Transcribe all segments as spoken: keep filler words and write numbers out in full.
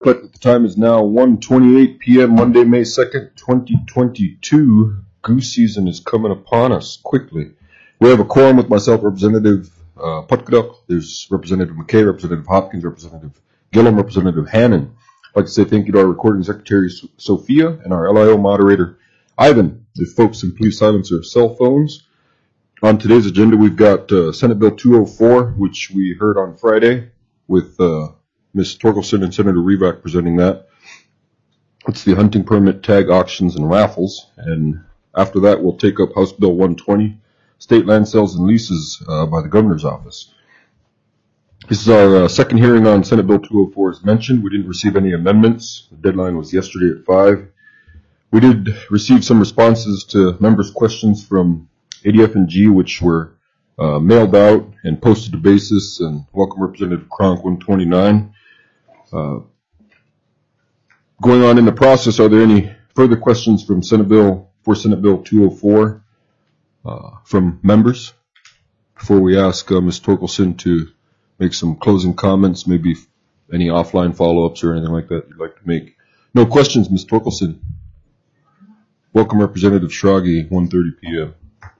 But the time is now one twenty-eight p.m. Monday, May second, twenty twenty-two. Goose season is coming upon us quickly. We have a quorum with myself, Representative uh, Putkaduck. There's Representative McKay, Representative Hopkins, Representative Gillum, Representative Hannon. I'd like to say thank you to our recording secretary, Sophia, and our L I O moderator, Ivan. If folks can please silence their cell phones. On today's agenda, we've got uh, Senate Bill two oh four, which we heard on Friday with uh, Miz Torkelson and Senator Rivak presenting that. It's the hunting permit, tag auctions, and raffles. And after that, we'll take up House Bill one twenty, state land sales and leases uh, by the governor's office. This is our uh, second hearing on Senate Bill two oh four, as mentioned. We didn't receive any amendments. The deadline was yesterday at five. We did receive some responses to members' questions from A D F and G, which were uh, mailed out and posted to basis, and welcome Representative Kronk one twenty-nine. Uh, going on in the process, are there any further questions from Senate Bill for Senate Bill two oh four uh, from members? Before we ask uh, Miz Torkelson to make some closing comments, maybe any offline follow-ups or anything like that you'd like to make. No questions, Miz Torkelson. Welcome Representative Schrage, one thirty p.m.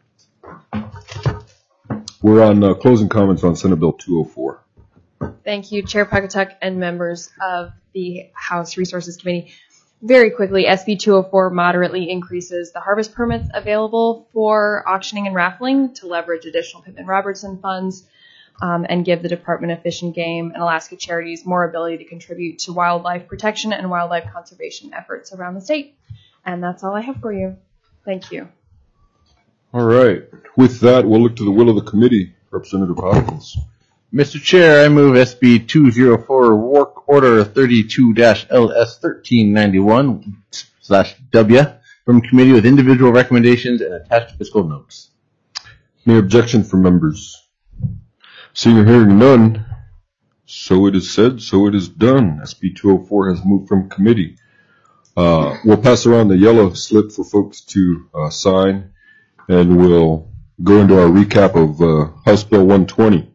We're on uh, closing comments on Senate Bill two oh four. Thank you, Chair Pagatuck and members of the House Resources Committee. Very quickly, S B two oh four moderately increases the harvest permits available for auctioning and raffling to leverage additional Pittman-Robertson funds um, and give the Department of Fish and Game and Alaska Charities more ability to contribute to wildlife protection and wildlife conservation efforts around the state. And that's all I have for you. Thank you. All right. With that, we'll look to the will of the committee. Representative Hopkins. Mister Chair, I move S B two oh four, Work Order thirty-two L S thirteen ninety-one slash W from committee with individual recommendations and attached fiscal notes. Any objection from members? Seeing or hearing none, so it is said, so it is done. S B two oh four has moved from committee. Uh, we'll pass around the yellow slip for folks to uh, sign, and we'll go into our recap of uh, House Bill one twenty.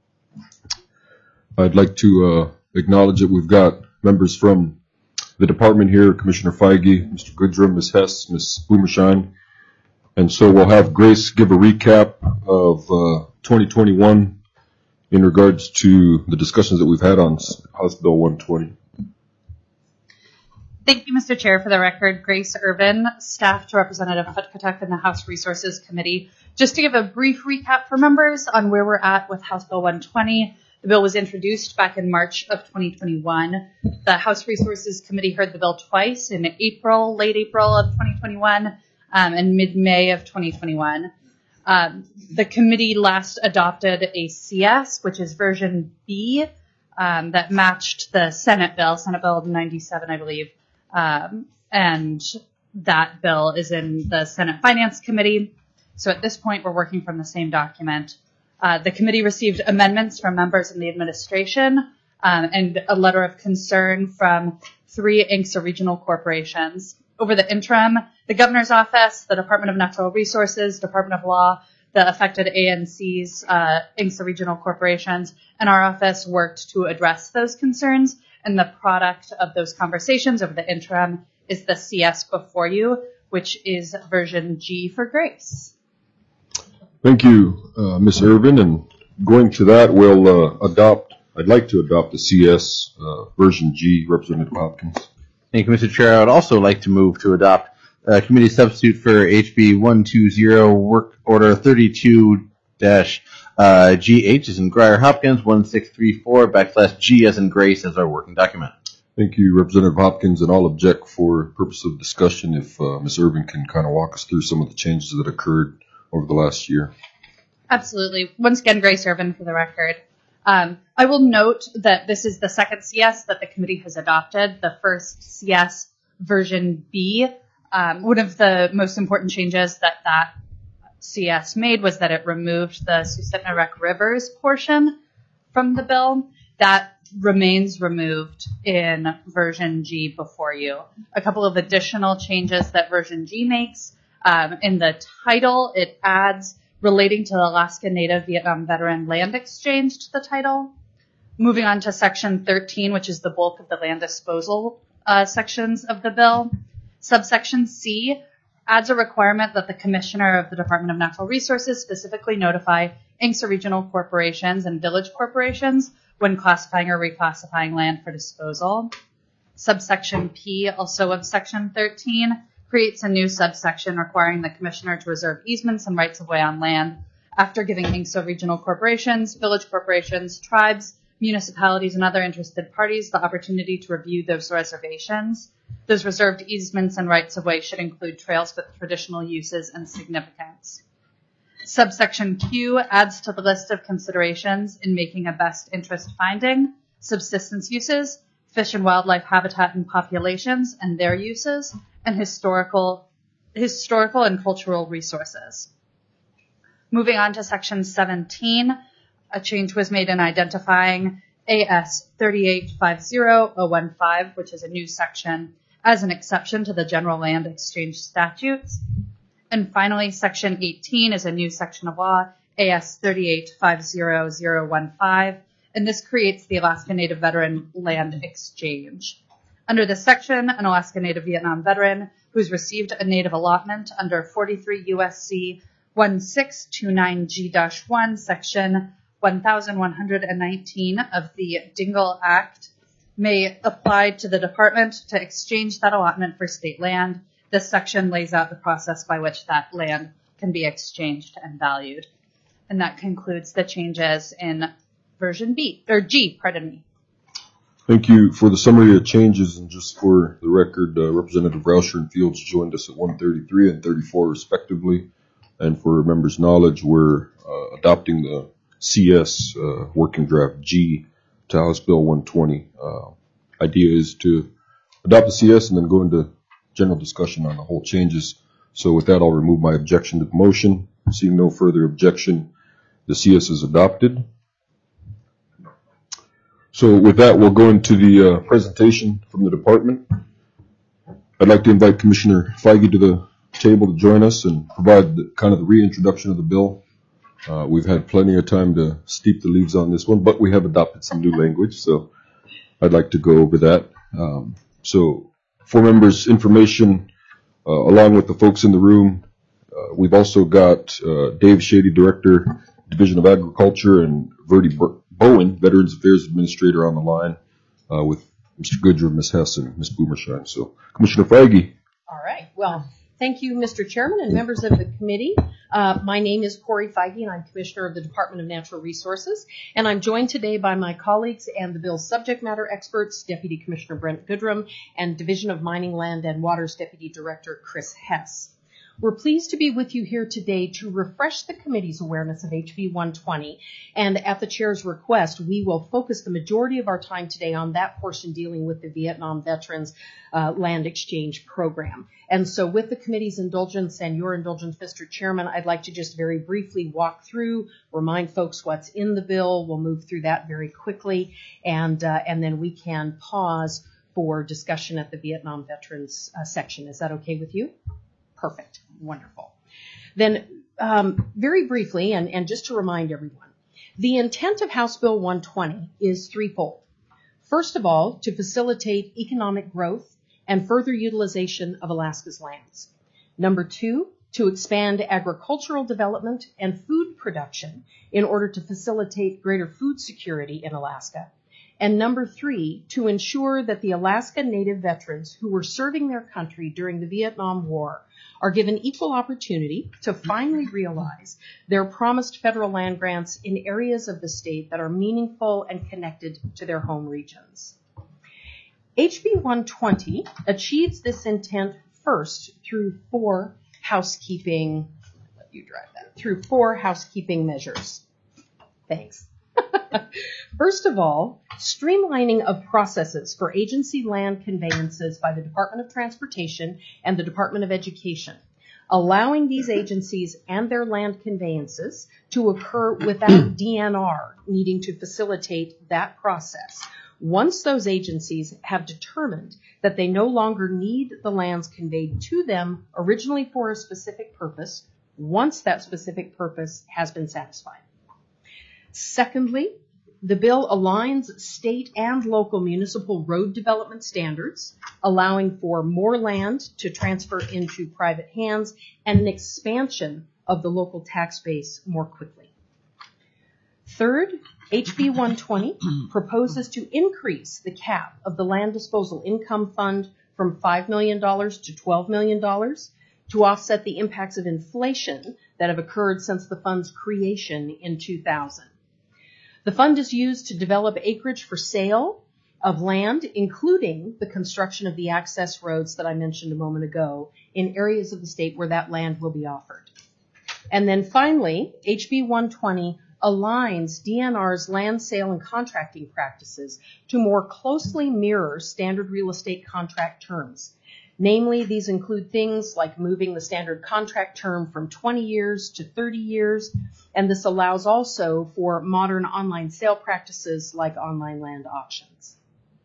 I'd like to uh, acknowledge that we've got members from the department here, Commissioner Feige, Mister Goodrum, Miz Hess, Miz Boomershine. And so we'll have Grace give a recap of uh, twenty twenty-one in regards to the discussions that we've had on House Bill one twenty. Thank you, Mister Chair. For the record, Grace Irvin, staff to Representative Putkaduck in the House Resources Committee. Just to give a brief recap for members on where we're at with House Bill one twenty. The bill was introduced back in March of twenty twenty-one. The House Resources Committee heard the bill twice in April, late April of twenty twenty-one, um, and mid-May of twenty twenty-one. Um, the committee last adopted a C S, which is version B, um, that matched the Senate bill, Senate Bill ninety-seven, I believe. Um, and that bill is in the Senate Finance Committee. So at this point, we're working from the same document. Uh, the committee received amendments from members in the administration um, and a letter of concern from three I N C S A regional corporations. Over the interim, the governor's office, the Department of Natural Resources, Department of Law, the affected A N Cs, uh, I N C S A regional corporations, and our office worked to address those concerns. And the product of those conversations over the interim is the C S before you, which is version G for Grace. Thank you, uh, Miz Irvin. And going to that, we'll uh, adopt, I'd like to adopt the C S uh, version G, Representative Hopkins. Thank you, Mister Chair. I would also like to move to adopt uh, committee substitute for H B one twenty, Work Order thirty-two Uh, G H as in Grier Hopkins, one six three four backslash G as in Grace as our working document. Thank you, Representative Hopkins, and I'll object for purpose of discussion if uh, Miz Irvin can kind of walk us through some of the changes that occurred over the last year. Absolutely. Once again, Grace Irvin for the record. Um, I will note that this is the second C S that the committee has adopted, the first C S version B. Um, one of the most important changes that that C S made was that it removed the Susitna-Rec Rivers portion from the bill. That remains removed in version G before you. A couple of additional changes that version G makes. Um, in the title, it adds relating to the Alaska Native Vietnam Veteran Land Exchange to the title. Moving on to section thirteen, which is the bulk of the land disposal uh, sections of the bill. Subsection C adds a requirement that the Commissioner of the Department of Natural Resources specifically notify I N C S A regional corporations and village corporations when classifying or reclassifying land for disposal. Subsection P, also of section thirteen, creates a new subsection requiring the Commissioner to reserve easements and rights of way on land after giving I N C S A regional corporations, village corporations, tribes, municipalities, and other interested parties the opportunity to review those reservations. Those reserved easements and rights of way should include trails with traditional uses and significance. Subsection Q adds to the list of considerations in making a best interest finding, subsistence uses, fish and wildlife habitat and populations and their uses, and historical, historical and cultural resources. Moving on to section seventeen, a change was made in identifying A S thirty-eight fifty oh fifteen, which is a new section, as an exception to the general land exchange statutes. And finally, section eighteen is a new section of law, A S thirty-eight fifty oh fifteen, and this creates the Alaska Native Veteran Land Exchange. Under this section, an Alaska Native Vietnam veteran who's received a Native allotment under forty-three U S C sixteen twenty-nine G one, section eleven nineteen of the Dingle Act may apply to the department to exchange that allotment for state land. This section lays out the process by which that land can be exchanged and valued. And that concludes the changes in version B, or G, pardon me. Thank you for the summary of changes, and just for the record, uh, Representative Rauscher and Fields joined us at one thirty-three and thirty-four respectively. And for members' knowledge, we're uh, adopting the C S uh, working draft G to House Bill one twenty. Uh, idea is to adopt the C S and then go into general discussion on the whole changes. So with that, I'll remove my objection to the motion. Seeing no further objection, the C S is adopted. So with that, we'll go into the uh, presentation from the department. I'd like to invite Commissioner Feige to the table to join us and provide the, kind of the reintroduction of the bill. Uh, we've had plenty of time to steep the leaves on this one, but we have adopted some new language, so I'd like to go over that. Um, so for members' information, uh, along with the folks in the room, uh, we've also got uh, Dave Shady, Director, Division of Agriculture, and Verdi Bowen, Veterans Affairs Administrator, on the line uh, with Mister Goodrum, Miz Hess, and Miz Boomersheim. So, Commissioner Feige. All right. Well, thank you, Mister Chairman and members of the committee. Uh, my name is Corey Feige, and I'm Commissioner of the Department of Natural Resources. And I'm joined today by my colleagues and the bill's subject matter experts, Deputy Commissioner Brent Goodrum, and Division of Mining, Land, and Waters Deputy Director Chris Hess. We're pleased to be with you here today to refresh the committee's awareness of H B one twenty, and at the chair's request, we will focus the majority of our time today on that portion dealing with the Vietnam Veterans uh, Land Exchange Program. And so with the committee's indulgence and your indulgence, Mister Chairman, I'd like to just very briefly walk through, remind folks what's in the bill. We'll move through that very quickly, and uh, and then we can pause for discussion at the Vietnam Veterans uh, section. Is that okay with you? Perfect. Wonderful. Then um, very briefly, and, and just to remind everyone, the intent of House Bill one twenty is threefold. First of all, to facilitate economic growth and further utilization of Alaska's lands. Number two, to expand agricultural development and food production in order to facilitate greater food security in Alaska. And number three, to ensure that the Alaska Native veterans who were serving their country during the Vietnam War are given equal opportunity to finally realize their promised federal land grants in areas of the state that are meaningful and connected to their home regions. H B one twenty achieves this intent first through four housekeeping, let you drive that, through four housekeeping measures. Thanks. First of all, streamlining of processes for agency land conveyances by the Department of Transportation and the Department of Education, allowing these agencies and their land conveyances to occur without D N R needing to facilitate that process. Once those agencies have determined that they no longer need the lands conveyed to them originally for a specific purpose, once that specific purpose has been satisfied. Secondly, The bill aligns state and local municipal road development standards, allowing for more land to transfer into private hands and an expansion of the local tax base more quickly. Third, H B one twenty proposes to increase the cap of the Land Disposal Income Fund from five million dollars to twelve million dollars to offset the impacts of inflation that have occurred since the fund's creation in two thousand. The fund is used to develop acreage for sale of land, including the construction of the access roads that I mentioned a moment ago in areas of the state where that land will be offered. And then finally, H B one twenty aligns D N R's land sale and contracting practices to more closely mirror standard real estate contract terms. Namely, these include things like moving the standard contract term from twenty years to thirty years, and this allows also for modern online sale practices like online land auctions.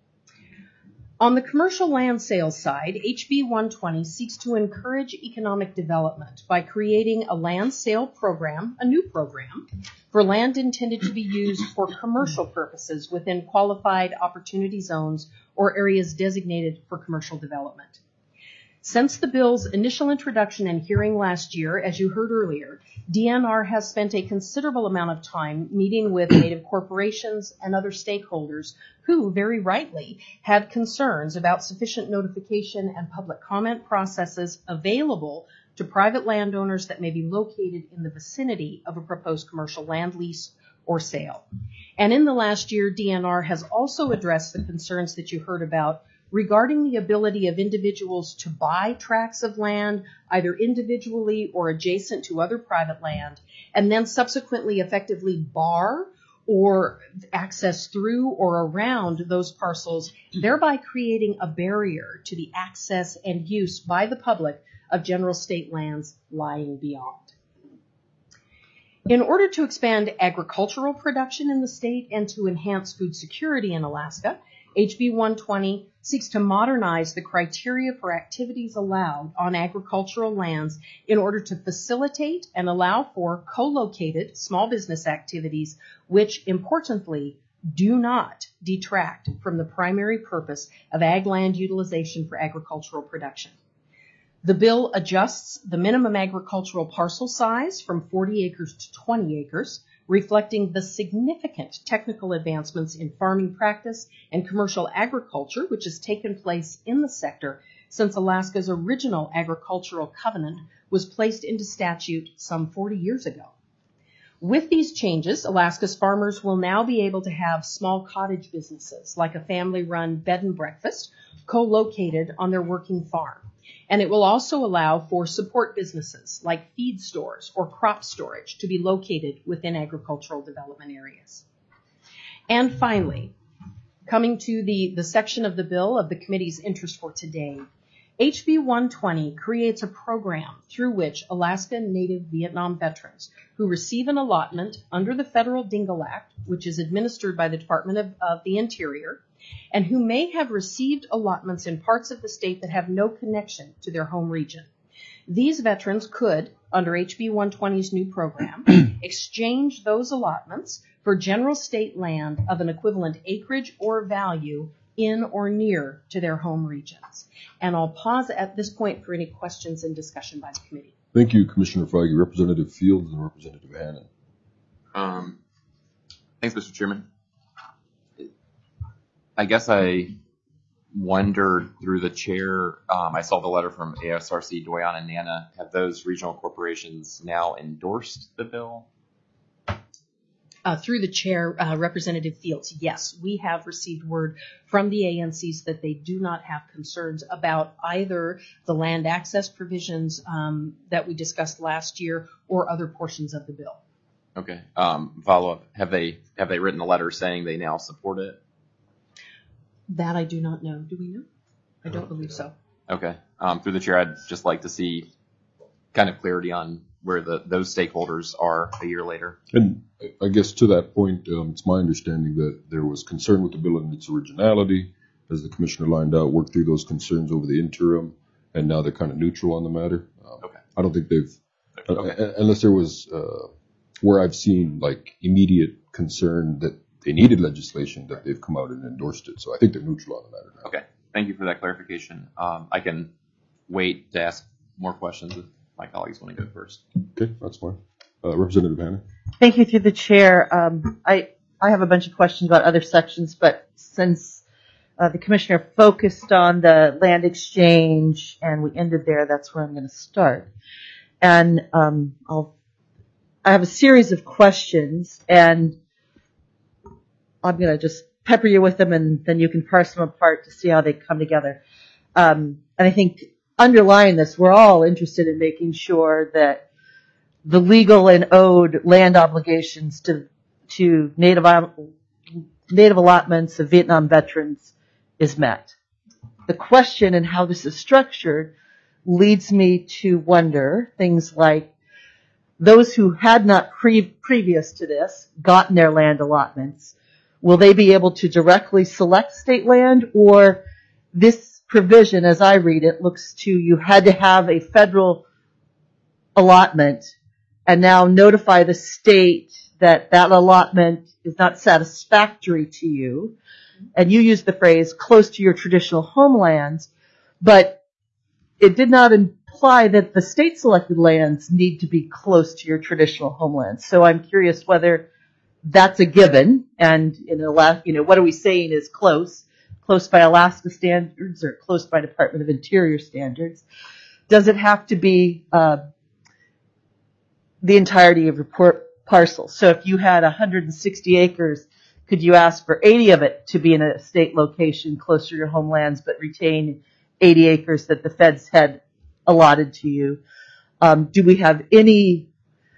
On the commercial land sales side, H B one twenty seeks to encourage economic development by creating a land sale program, a new program, for land intended to be used for commercial purposes within qualified opportunity zones or areas designated for commercial development. Since the bill's initial introduction and hearing last year, as you heard earlier, D N R has spent a considerable amount of time meeting with Native corporations and other stakeholders who, very rightly, had concerns about sufficient notification and public comment processes available to private landowners that may be located in the vicinity of a proposed commercial land lease or sale. And in the last year, D N R has also addressed the concerns that you heard about regarding the ability of individuals to buy tracts of land, either individually or adjacent to other private land, and then subsequently effectively bar or access through or around those parcels, thereby creating a barrier to the access and use by the public of general state lands lying beyond. In order to expand agricultural production in the state and to enhance food security in Alaska, H B one twenty seeks to modernize the criteria for activities allowed on agricultural lands in order to facilitate and allow for co-located small business activities, which importantly do not detract from the primary purpose of ag land utilization for agricultural production. The bill adjusts the minimum agricultural parcel size from forty acres to twenty acres, reflecting the significant technical advancements in farming practice and commercial agriculture which has taken place in the sector since Alaska's original agricultural covenant was placed into statute some forty years ago. With these changes, Alaska's farmers will now be able to have small cottage businesses like a family-run bed and breakfast co-located on their working farm. And it will also allow for support businesses like feed stores or crop storage to be located within agricultural development areas. And finally, coming to the, the section of the bill of the committee's interest for today, H B one twenty creates a program through which Alaska Native Vietnam veterans who receive an allotment under the Federal Dingle Act, which is administered by the Department of, of the Interior, and who may have received allotments in parts of the state that have no connection to their home region. These veterans could, under H B one twenty's new program, exchange those allotments for general state land of an equivalent acreage or value in or near to their home regions. And I'll pause at this point for any questions and discussion by the committee. Thank you, Commissioner Feige. Representative Fields and Representative Hannan. Um, thanks, Mister Chairman. I guess I wondered through the chair, um, I saw the letter from A S R C, Doyon and Nana. Have those regional corporations now endorsed the bill? Uh, through the chair, uh, Representative Fields, yes, we have received word from the A N Cs that they do not have concerns about either the land access provisions um, that we discussed last year or other portions of the bill. Okay. Um, follow up. Have they have they written a letter saying they now support it? That I do not know. Do we know? I don't believe so. Okay. Um, through the chair, I'd just like to see kind of clarity on where the those stakeholders are a year later. And I guess to that point, um, it's my understanding that there was concern with the bill and its originality, as the commissioner lined out, worked through those concerns over the interim, and now they're kind of neutral on the matter. Um, Okay. I don't think they've, Okay. uh, unless there was uh, where I've seen like immediate concern that they needed legislation, that they've come out and endorsed it. So I think they're neutral on the matter now. Okay, thank you for that clarification. Um, I can wait to ask more questions if my colleagues want to go first. Okay, that's fine. Uh, Representative Hannon. Thank you through the chair. Um, I I have a bunch of questions about other sections, but since uh, the commissioner focused on the land exchange and we ended there, that's where I'm going to start. And um, I'll I have a series of questions, and I'm going to just pepper you with them, and then you can parse them apart to see how they come together. Um, and I think underlying this, we're all interested in making sure that the legal and owed land obligations to to native native allotments of Vietnam veterans is met. The question and how this is structured leads me to wonder things like those who had not pre- previous to this gotten their land allotments, will they be able to directly select state land, or this provision, as I read it, looks to you had to have a federal allotment and now notify the state that that allotment is not satisfactory to you. And you used the phrase close to your traditional homelands, but it did not imply that the state selected lands need to be close to your traditional homelands. So I'm curious whether that's a given, and in Alaska, you know, what are we saying is close? Close by Alaska standards or close by Department of Interior standards? Does it have to be uh, the entirety of your por- parcel? So if you had one hundred sixty acres, could you ask for eighty of it to be in a state location closer to your homelands, but retain eighty acres that the feds had allotted to you? Um, do we have any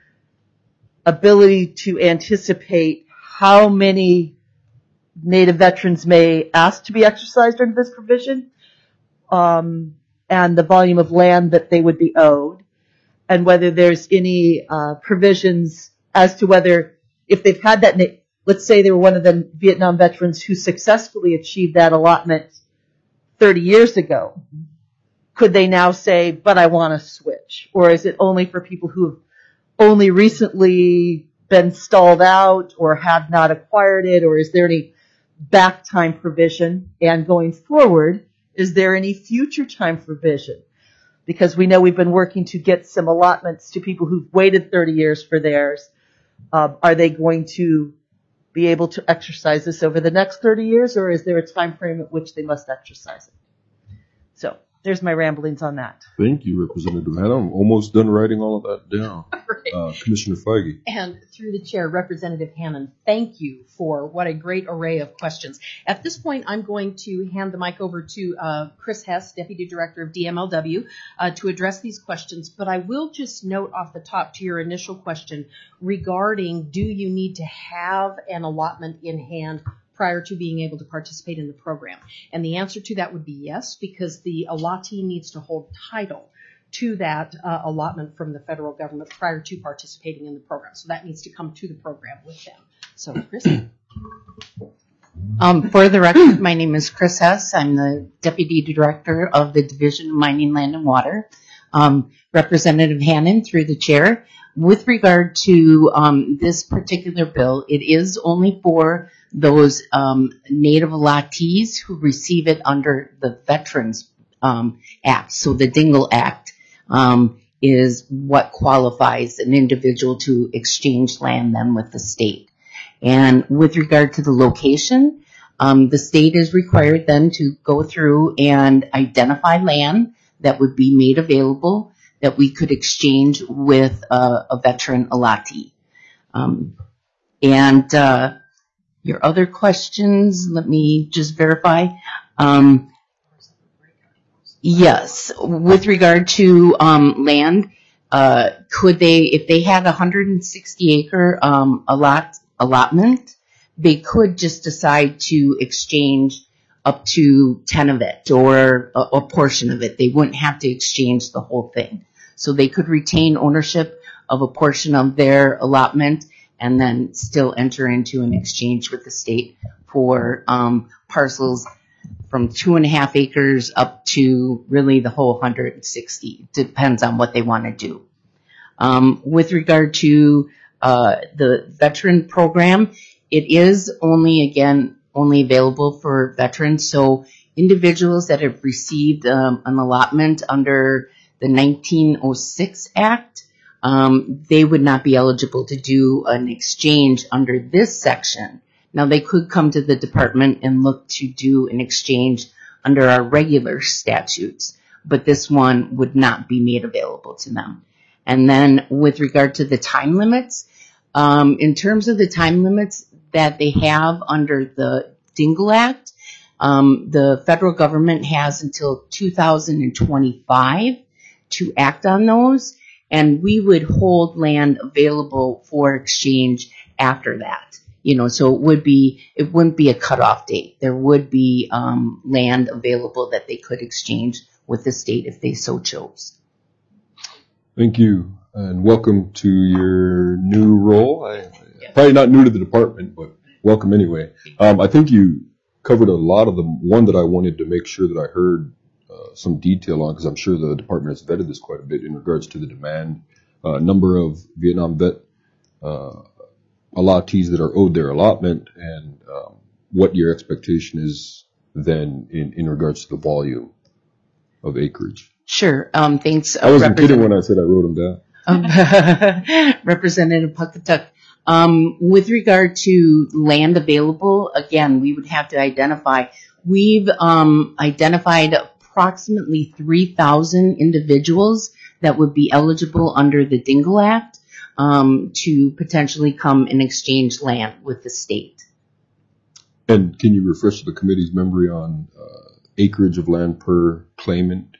ability to anticipate how many Native veterans may ask to be exercised under this provision, um, and the volume of land that they would be owed, and whether there's any uh, provisions as to whether, if they've had that, let's say they were one of the Vietnam veterans who successfully achieved that allotment thirty years ago, could they now say, but I want to switch? Or is it only for people who have only recently been stalled out or have not acquired it? Or is there any back time provision? And going forward, is there any future time provision? Because we know we've been working to get some allotments to people who've waited thirty years for theirs. Uh, are they going to be able to exercise this over the next thirty years, or is there a time frame at which they must exercise it? So there's my ramblings on that. Thank you, Representative Hanna. I'm almost done writing all of that down. Right. Uh, Commissioner Feige. And through the chair, Representative Hannon, thank you for what a great array of questions. At this point, I'm going to hand the mic over to uh, Chris Hess, Deputy Director of D M L W, uh, to address these questions. But I will just note off the top to your initial question regarding, do you need to have an allotment in hand prior to being able to participate in the program? And the answer to that would be yes, because the allottee needs to hold title to that uh, allotment from the federal government prior to participating in the program. So that needs to come to the program with them. So, Chris? Um, for the record, my name is Chris Hess. I'm the Deputy Director of the Division of Mining, Land, and Water. Um, Representative Hannon, through the chair. With regard to um, this particular bill, it is only for those um, Native allottees who receive it under the Veterans um, Act. So the Dingell Act um, is what qualifies an individual to exchange land then with the state. And with regard to the location, um, the state is required then to go through and identify land that would be made available that we could exchange with a, a veteran allottee. Um, and uh, your other questions, let me just verify. Um, yes, with regard to um, land, uh, could they, if they had a one hundred sixty acre um, allot, allotment, they could just decide to exchange up to ten of it or a, a portion of it. They wouldn't have to exchange the whole thing. So they could retain ownership of a portion of their allotment and then still enter into an exchange with the state for um, parcels from two and a half acres up to really the whole one hundred sixty. Depends on what they want to do. Um, with regard to uh, the veteran program, it is only, again, only available for veterans. So individuals that have received um, an allotment under the nineteen oh six Act, um, they would not be eligible to do an exchange under this section. Now, they could come to the department and look to do an exchange under our regular statutes, but this one would not be made available to them. And then with regard to the time limits, um, in terms of the time limits that they have under the Dingle Act, um, the federal government has until two thousand twenty-five to act on those, and we would hold land available for exchange after that. You know, so it would be, it wouldn't be a cutoff date. There would be um, land available that they could exchange with the state if they so chose. Thank you, and welcome to your new role. I, probably not new to the department, but welcome anyway. Um, I think you covered a lot of the one that I wanted to make sure that I heard uh, some detail on, because I'm sure the department has vetted this quite a bit in regards to the demand, uh, number of Vietnam vet uh, allottees that are owed their allotment, and um, what your expectation is then in, in regards to the volume of acreage. Sure. Um, thanks. I wasn't kidding when I said I wrote them down. Um, Representative Pawcatuck. Um, with regard to land available, again, we would have to identify. We've um, identified approximately three thousand individuals that would be eligible under the Dingle Act um, to potentially come and exchange land with the state. And can you refresh the committee's memory on uh, acreage of land per claimant?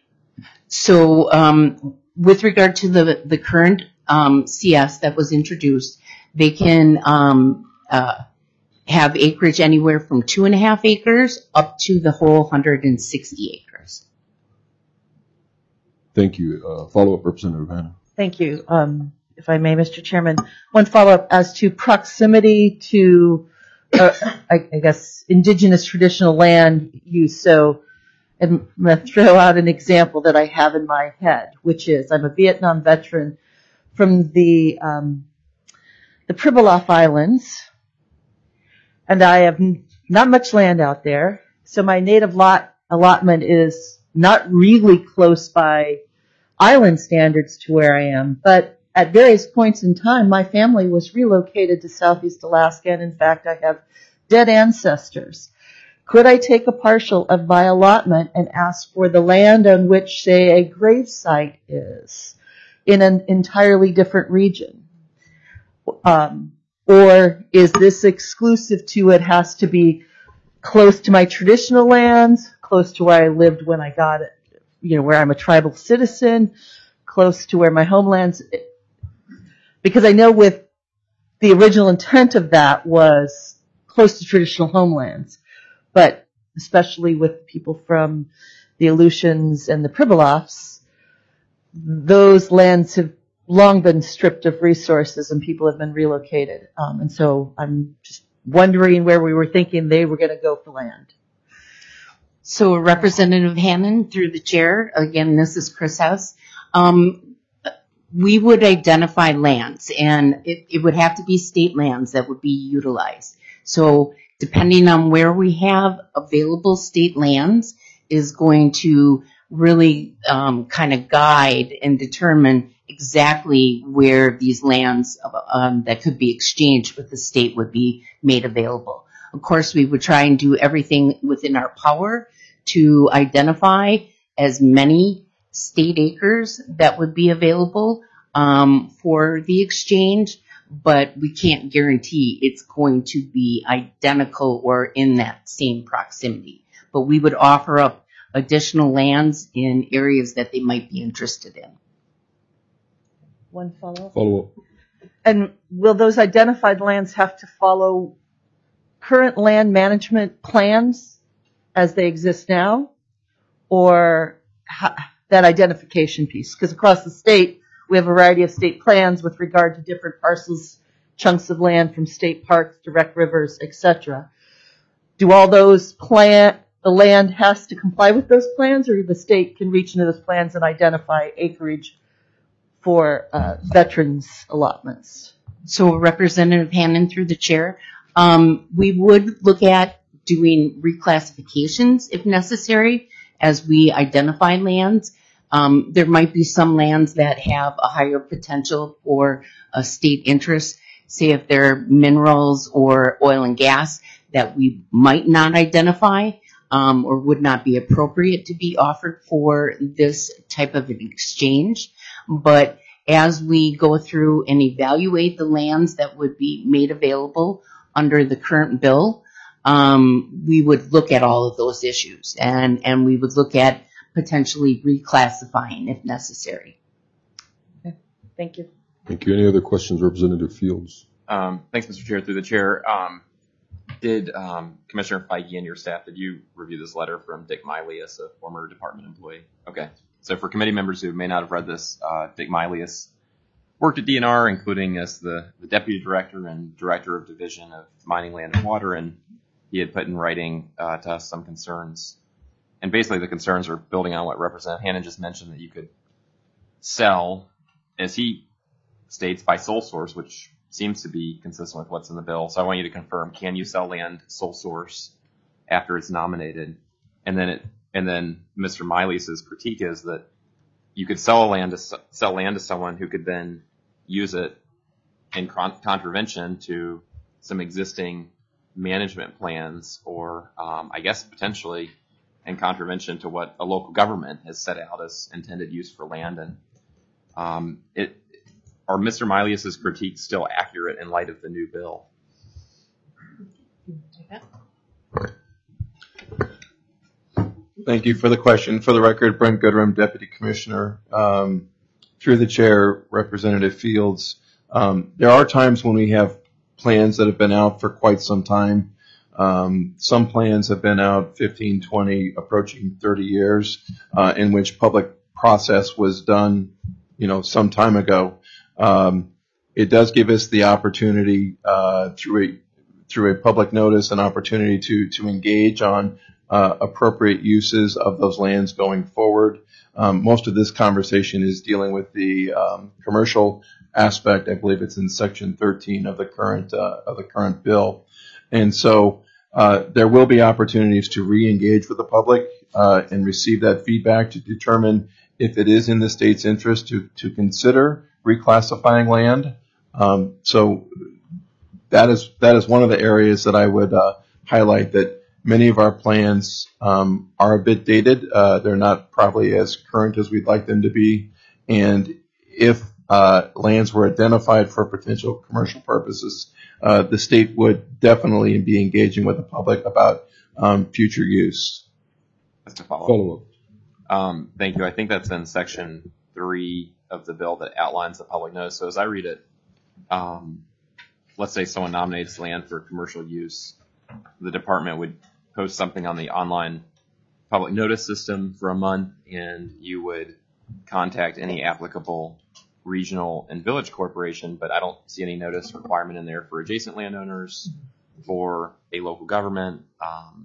So um, with regard to the, the current um, C S that was introduced, they can um, uh, have acreage anywhere from two and a half acres up to the whole one hundred sixty acres. Thank you. Uh, follow-up, Representative Hanna. Thank you. Um, if I may, Mister Chairman, one follow-up as to proximity to, uh, I, I guess, indigenous traditional land use. So I'm going to throw out an example that I have in my head, which is I'm a Vietnam veteran from the um, the Pribilof Islands, and I have not much land out there. So my native lot allotment is not really close by island standards to where I am, but at various points in time, my family was relocated to Southeast Alaska, and in fact, I have dead ancestors. Could I take a partial of my allotment and ask for the land on which, say, a grave site is in an entirely different region? Um, or is this exclusive to it has to be close to my traditional lands, close to where I lived when I got it, you know, where I'm a tribal citizen, close to where my homeland's, because I know with the original intent of that was close to traditional homelands, but especially with people from the Aleutians and the Pribilofs, those lands have long been stripped of resources and people have been relocated. Um, and so I'm just wondering where we were thinking they were going to go for land. So Representative Hannan, through the chair, again, this is Chris House. Um, we would identify lands, and it, it would have to be state lands that would be utilized. So depending on where we have available state lands is going to really um, kind of guide and determine exactly where these lands um, that could be exchanged with the state would be made available. Of course, we would try and do everything within our power to identify as many state acres that would be available um, for the exchange, but we can't guarantee it's going to be identical or in that same proximity. But we would offer up additional lands in areas that they might be interested in. One follow-up. Follow-up. And will those identified lands have to follow current land management plans as they exist now, or ha- that identification piece? Because across the state, we have a variety of state plans with regard to different parcels, chunks of land from state parks, direct rivers, et cetera. Do all those plan, the land has to comply with those plans, or the state can reach into those plans and identify acreage for uh, veterans allotments? So Representative Hannan, through the chair, Um, we would look at doing reclassifications if necessary as we identify lands. Um, there might be some lands that have a higher potential for a state interest, say if they're minerals or oil and gas that we might not identify um, or would not be appropriate to be offered for this type of an exchange. But as we go through and evaluate the lands that would be made available under the current bill, um, we would look at all of those issues, and, and we would look at potentially reclassifying if necessary. Okay. Thank you. Thank you. Any other questions, Representative Fields? Um, thanks, Mister Chair. Through the chair, um, did um, Commissioner Feige and your staff, did you review this letter from Dick Milius, a former department employee? Okay. So for committee members who may not have read this, uh, Dick Milius worked at D N R, including as the, the deputy director and director of division of mining, land, and water, and he had put in writing uh, to us some concerns. And basically the concerns are building on what Representative Hannan just mentioned, that you could sell, as he states, by sole source, which seems to be consistent with what's in the bill. So I want you to confirm, can you sell land sole source after it's nominated? And then it, and then Mister Milius's critique is that you could sell land to sell land to someone who could then use it in con- contravention to some existing management plans, or um, I guess potentially in contravention to what a local government has set out as intended use for land. And um, it, are Mister Milius's critiques still accurate in light of the new bill? Thank you for the question. For the record, Brent Goodrum, Deputy Commissioner. Um, through the chair, Representative Fields, um, there are times when we have plans that have been out for quite some time. Um, some plans have been out fifteen, twenty, approaching thirty years, uh, in which public process was done, you know, some time ago. Um, it does give us the opportunity, uh, through a, through a public notice, an opportunity to, to engage on, uh, appropriate uses of those lands going forward. Um, most of this conversation is dealing with the, um, commercial aspect. I believe it's in section thirteen of the current, uh, of the current bill. And so, uh, there will be opportunities to re-engage with the public, uh, and receive that feedback to determine if it is in the state's interest to, to consider reclassifying land. Um, so that is, that is one of the areas that I would, uh, highlight, that many of our plans, um, are a bit dated. Uh, they're not probably as current as we'd like them to be. And if, uh, lands were identified for potential commercial purposes, uh, the state would definitely be engaging with the public about, um, future use. That's a follow-up. Follow up. Um, thank you. I think that's in section three of the bill that outlines the public notice. So as I read it, um, let's say someone nominates land for commercial use, the department would post something on the online public notice system for a month, and you would contact any applicable regional and village corporation, but I don't see any notice requirement in there for adjacent landowners, for a local government. Um,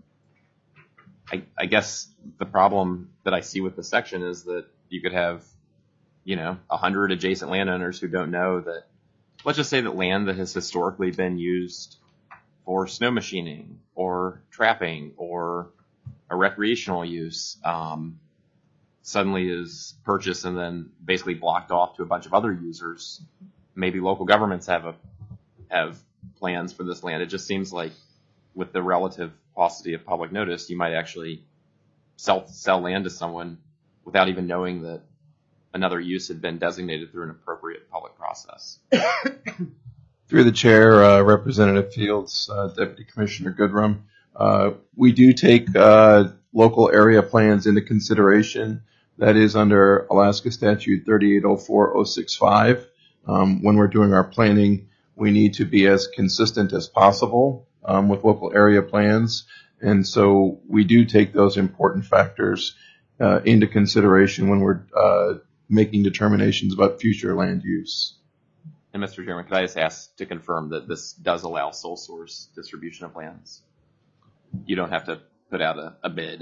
I, I guess the problem that I see with the section is that you could have, you know, a hundred adjacent landowners who don't know that, let's just say that land that has historically been used for snow machining or trapping or a recreational use, um, suddenly is purchased and then basically blocked off to a bunch of other users. Maybe local governments have a, have plans for this land. It just seems like with the relative paucity of public notice, you might actually sell, sell land to someone without even knowing that another use had been designated through an appropriate public process. Through the chair, uh, Representative Fields, uh, Deputy Commissioner Goodrum, uh, we do take uh, local area plans into consideration. That is under Alaska Statute thirty-eight oh four oh sixty-five. Um, when we're doing our planning, we need to be as consistent as possible um, with local area plans. And so we do take those important factors uh, into consideration when we're uh, making determinations about future land use. And Mister Chairman, could I just ask to confirm that this does allow sole source distribution of lands? You don't have to put out a, a bid.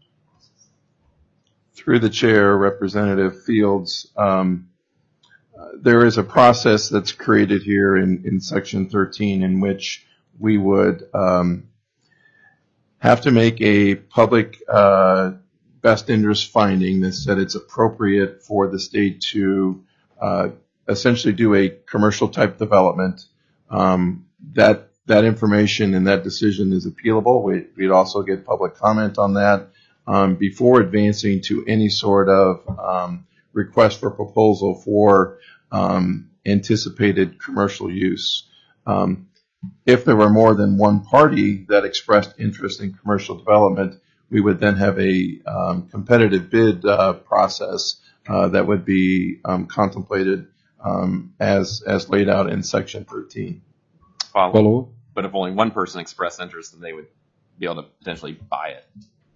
Through the chair, Representative Fields, um, uh, there is a process that's created here in, in section thirteen in which we would um, have to make a public uh, best interest finding that said it's appropriate for the state to uh, essentially do a commercial type development. Um, that that information and that decision is appealable. We, we'd also get public comment on that um, before advancing to any sort of um, request for proposal for um, anticipated commercial use. Um, if there were more than one party that expressed interest in commercial development, we would then have a um, competitive bid uh, process uh, that would be um, contemplated um, as as laid out in section thirteen. Follow. Follow. But if only one person expressed interest, then they would be able to potentially buy it.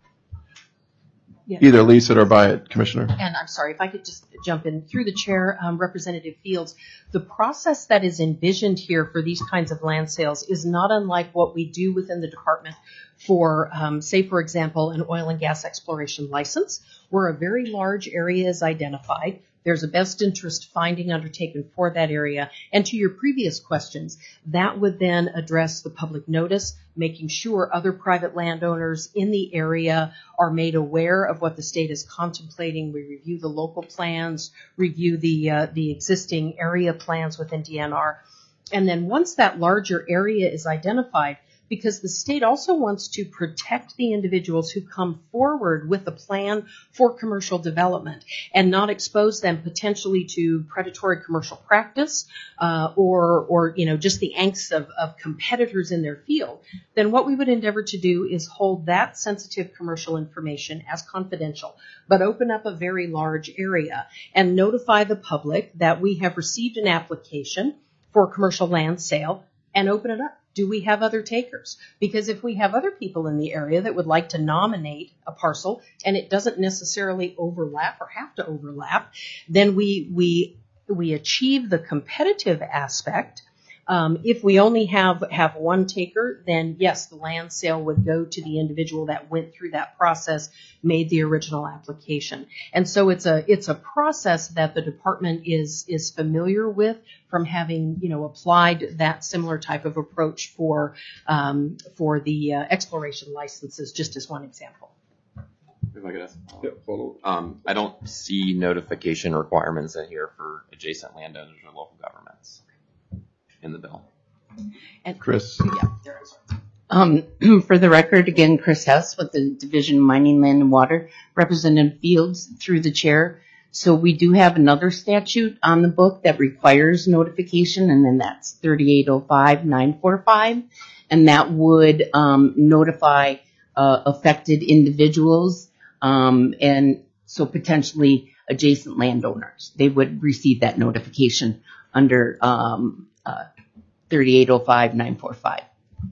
Yeah. Either lease it or buy it, Commissioner. And I'm sorry, if I could just jump in through the chair, um, Representative Fields. The process that is envisioned here for these kinds of land sales is not unlike what we do within the department for, um, say, for example, an oil and gas exploration license, where a very large area is identified. There's a best interest finding undertaken for that area. And to your previous questions, that would then address the public notice, making sure other private landowners in the area are made aware of what the state is contemplating. We review the local plans, review the uh, the existing area plans within D N R. And then once that larger area is identified, because the state also wants to protect the individuals who come forward with a plan for commercial development and not expose them potentially to predatory commercial practice uh, or, or you know, just the angst of, of competitors in their field, then what we would endeavor to do is hold that sensitive commercial information as confidential, but open up a very large area and notify the public that we have received an application for commercial land sale and open it up. Do we have other takers? Because if we have other people in the area that would like to nominate a parcel and it doesn't necessarily overlap or have to overlap, then we we we achieve the competitive aspect. Um, if we only have have one taker, then yes, the land sale would go to the individual that went through that process, made the original application. And so it's a it's a process that the department is is familiar with from having, you know, applied that similar type of approach for um, for the uh, exploration licenses, just as one example. If I could ask. Yeah, follow. Um, I don't see notification requirements in here for adjacent landowners or local governments in the bill. And Chris. Yeah, there is. Um, for the record, again, Chris Hess with the Division of Mining, Land and Water, Representative Fields through the chair. So we do have another statute on the book that requires notification, and then that's thirty-eight oh five nine forty-five, and that would um, notify uh, affected individuals um, and so potentially adjacent landowners. They would receive that notification under um, uh, thirty-eight oh five nine forty-five.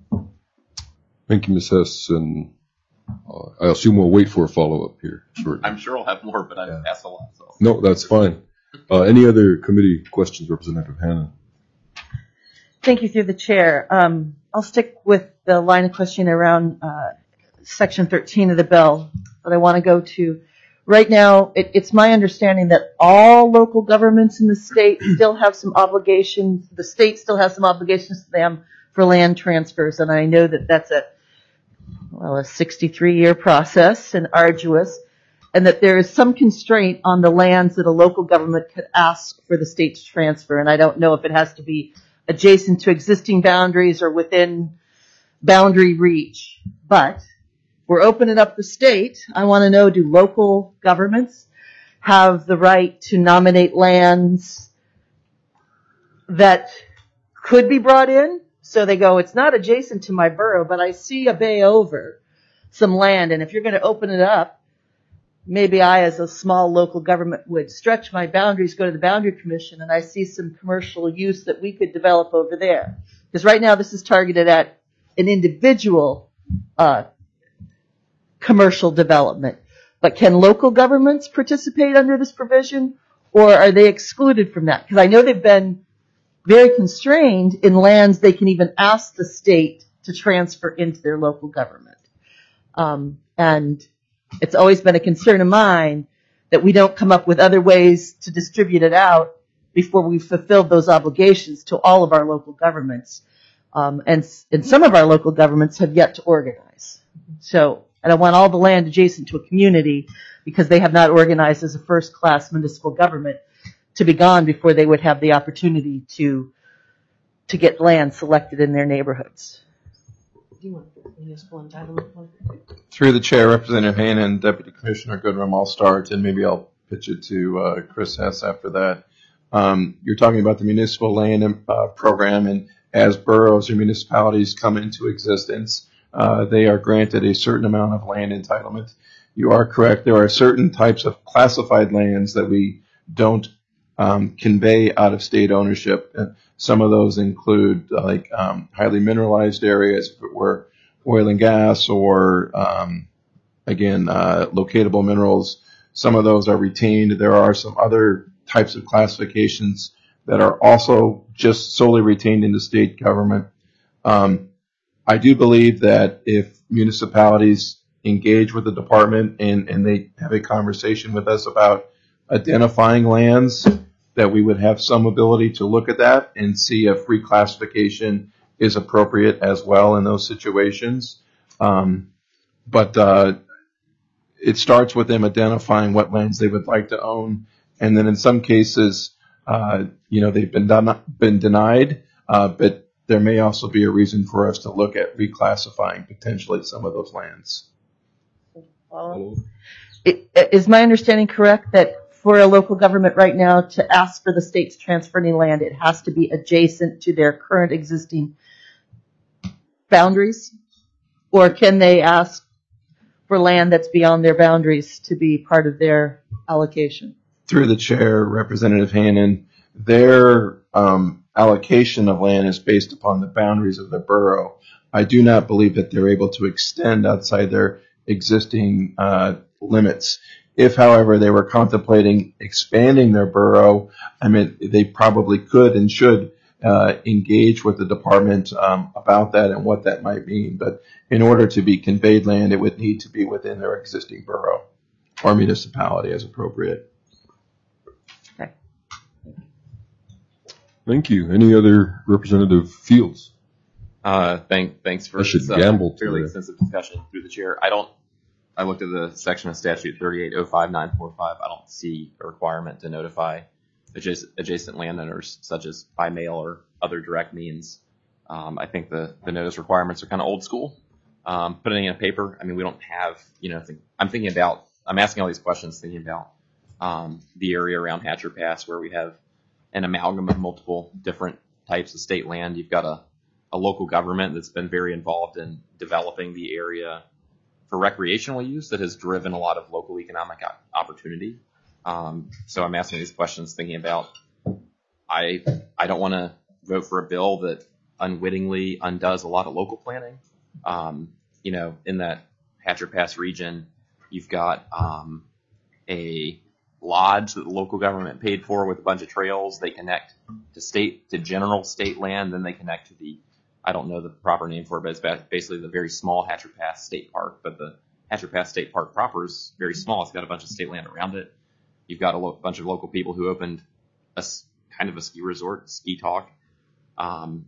Thank you, Miz Hess. And uh, I assume we'll wait for a follow-up here shortly. I'm sure I'll have more, but I've Yeah. asked a lot. So. No, that's fine. Uh, any other committee questions, Representative Hannon? Thank you through the chair. Um, I'll stick with the line of questioning around uh, Section thirteen of the bill, but I want to go to right now. It, it's my understanding that all local governments in the state still have some obligations. The state still has some obligations to them for land transfers, and I know that that's a well a sixty-three year process and arduous, and that there is some constraint on the lands that a local government could ask for the state to transfer. And I don't know if it has to be adjacent to existing boundaries or within boundary reach, but we're opening up the state. I want to know, do local governments have the right to nominate lands that could be brought in? So they go, it's not adjacent to my borough, but I see a bay over some land, and if you're going to open it up, maybe I, as a small local government, would stretch my boundaries, go to the Boundary Commission, and I see some commercial use that we could develop over there. Because right now this is targeted at an individual uh, commercial development. But can local governments participate under this provision, or are they excluded from that? Because I know they've been very constrained in lands they can even ask the state to transfer into their local government. Um, and it's always been a concern of mine that we don't come up with other ways to distribute it out before we fulfilled those obligations to all of our local governments. Um, and, and some of our local governments have yet to organize. So I don't want all the land adjacent to a community, because they have not organized as a first-class municipal government, to be gone before they would have the opportunity to to get land selected in their neighborhoods. Do you want the municipal entitlement one? Through the chair, Representative Hannon, Deputy Commissioner Goodrum, I'll start, and maybe I'll pitch it to uh, Chris Hess after that. Um, you're talking about the municipal land uh, program, and as boroughs or municipalities come into existence, uh, they are granted a certain amount of land entitlement. You are correct. There are certain types of classified lands that we don't um, convey out of state ownership. And some of those include uh, like um, highly mineralized areas where oil and gas, or um, again, uh, locatable minerals. Some of those are retained. There are some other types of classifications that are also just solely retained in the state government. Um, I do believe that if municipalities engage with the department and, and they have a conversation with us about identifying lands, that we would have some ability to look at that and see if reclassification is appropriate as well in those situations. Um, but uh, it starts with them identifying what lands they would like to own, and then in some cases, uh, you know, they've been done, been denied, uh, but there may also be a reason for us to look at reclassifying potentially some of those lands. Uh, is my understanding correct that for a local government right now to ask for the state to transfer any land, it has to be adjacent to their current existing boundaries? Or can they ask for land that's beyond their boundaries to be part of their allocation? Through the chair, Representative Hannon, their um, allocation of land is based upon the boundaries of the borough. I do not believe that they're able to extend outside their existing uh, limits. If, however, they were contemplating expanding their borough, I mean, they probably could and should uh, engage with the department um, about that and what that might mean. But in order to be conveyed land, it would need to be within their existing borough or municipality as appropriate. Okay. Thank you. Any other Representative Fields? Uh, thank, thanks for I should this uh, gamble fairly today. extensive discussion through the chair. I don't, I looked at the section of statute thirty-eight oh five nine forty-five. I don't see a requirement to notify adjacent, adjacent landowners, such as by mail or other direct means. Um, I think the, the notice requirements are kind of old school. Um, putting in a paper, I mean, we don't have, you know, think, I'm thinking about, I'm asking all these questions thinking about um, the area around Hatcher Pass where we have an amalgam of multiple different types of state land. You've got a, a local government that's been very involved in developing the area for recreational use that has driven a lot of local economic opportunity. Um, so I'm asking these questions thinking about, I I don't want to vote for a bill that unwittingly undoes a lot of local planning. Um, you know, in that Hatcher Pass region, you've got um, a lodge that the local government paid for with a bunch of trails. They connect to state, to general state land, then they connect to the, I don't know the proper name for it, but it's basically the very small Hatcher Pass State Park. But the Hatcher Pass State Park proper is very small. It's got a bunch of state land around it. You've got a lo- bunch of local people who opened a kind of a ski resort, Ski Talk. Um,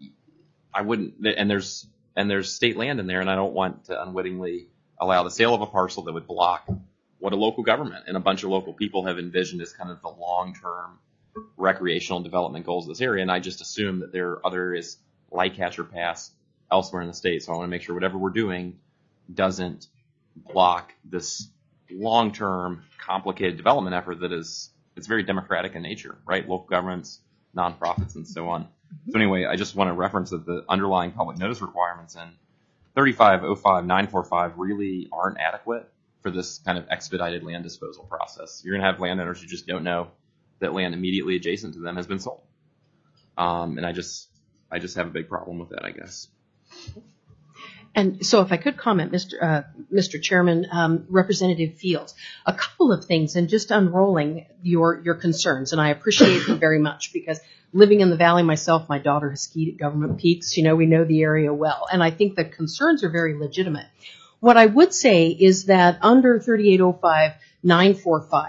I wouldn't, and there's and there's state land in there, and I don't want to unwittingly allow the sale of a parcel that would block what a local government and a bunch of local people have envisioned as kind of the long-term recreational development goals of this area. And I just assume that there are other areas like Hatcher Pass elsewhere in the state. So I want to make sure whatever we're doing doesn't block this long-term complicated development effort that is, it's very democratic in nature, right? Local governments, nonprofits, and so on. So anyway, I just want to reference that the underlying public notice requirements in thirty-five oh five nine forty-five really aren't adequate for this kind of expedited land disposal process. You're going to have landowners who just don't know that land immediately adjacent to them has been sold. Um, and I just, I just have a big problem with that, I guess. And so if I could comment, Mister Uh, Mister Chairman, um, Representative Fields, a couple of things, and just unrolling your, your concerns, and I appreciate them very much because living in the Valley myself, my daughter has skied at Government Peaks. You know, we know the area well, and I think the concerns are very legitimate. What I would say is that under thirty-eight oh five nine forty-five,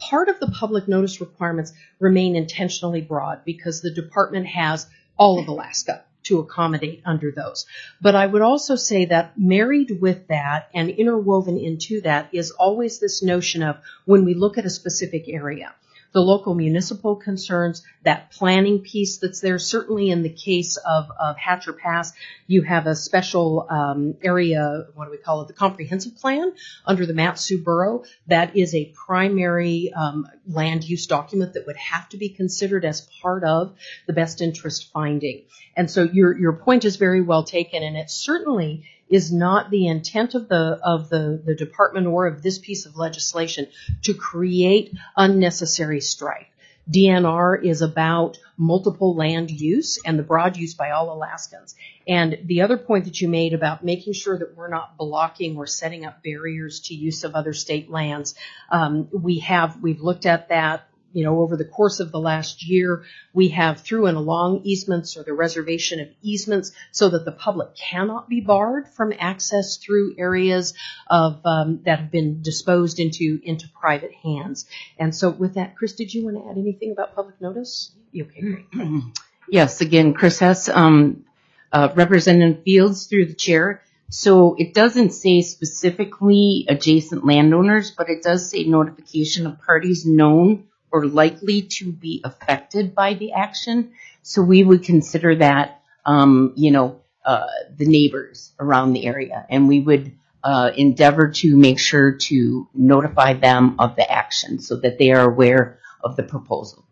part of the public notice requirements remain intentionally broad because the department has all of Alaska to accommodate under those. But I would also say that married with that and interwoven into that is always this notion of when we look at a specific area, the local municipal concerns, that planning piece that's there. Certainly in the case of, of Hatcher Pass, you have a special um, area, what do we call it, the comprehensive plan under the Mat-Su Borough. That is a primary um, land use document that would have to be considered as part of the best interest finding. And so your your point is very well taken, and it certainly is not the intent of the of the, the department or of this piece of legislation to create unnecessary strife. D N R is about multiple land use and the broad use by all Alaskans. And the other point that you made about making sure that we're not blocking or setting up barriers to use of other state lands, um, we have we've looked at that. You know, over the course of the last year, we have through and along easements or the reservation of easements so that the public cannot be barred from access through areas of um, that have been disposed into into private hands. And so with that, Chris, did you want to add anything about public notice? Okay, great. Yes, again, Chris Hess, um, uh, Representative Fields through the chair. So it doesn't say specifically adjacent landowners, but it does say notification of parties known or likely to be affected by the action. So we would consider that, um, you know, uh, the neighbors around the area. And we would uh, endeavor to make sure to notify them of the action so that they are aware of the proposal.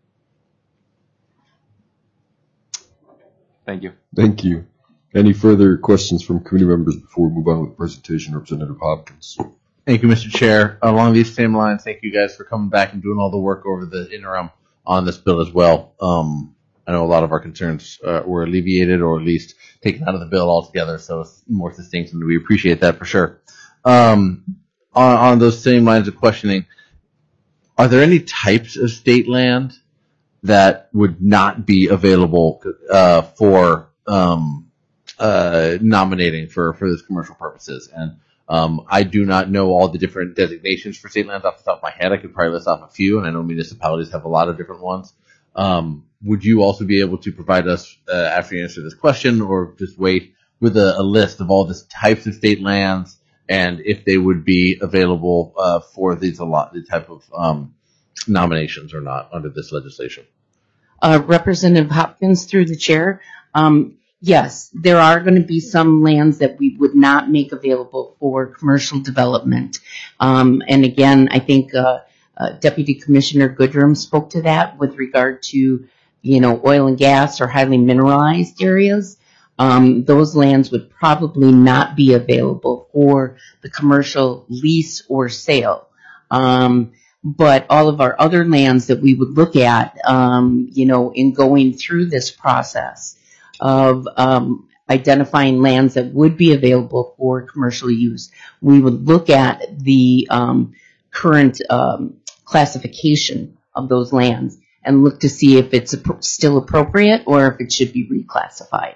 Thank you. Thank you. Any further questions from committee members before we move on with the presentation? Representative Hopkins. Thank you, Mister Chair. Along these same lines, thank you guys for coming back and doing all the work over the interim on this bill as well. Um, I know a lot of our concerns uh, were alleviated or at least taken out of the bill altogether, so it's more succinct, and we appreciate that for sure. Um, on, on those same lines of questioning, are there any types of state land that would not be available uh, for um, uh, nominating for, for this commercial purposes? And Um, I do not know all the different designations for state lands off the top of my head. I could probably list off a few, and I know municipalities have a lot of different ones. Um, would you also be able to provide us, uh, after you answer this question, or just wait, with a, a list of all the types of state lands and if they would be available uh, for these a lot, the type of um, nominations or not under this legislation? Uh, Representative Hopkins through the chair. Um, Yes, there are going to be some lands that we would not make available for commercial development. Um, and again, I think uh, uh, Deputy Commissioner Goodrum spoke to that with regard to, you know, oil and gas or highly mineralized areas. Um, those lands would probably not be available for the commercial lease or sale. Um, but all of our other lands that we would look at, um, you know, in going through this process of um, identifying lands that would be available for commercial use, we would look at the um, current um, classification of those lands and look to see if it's still appropriate or if it should be reclassified.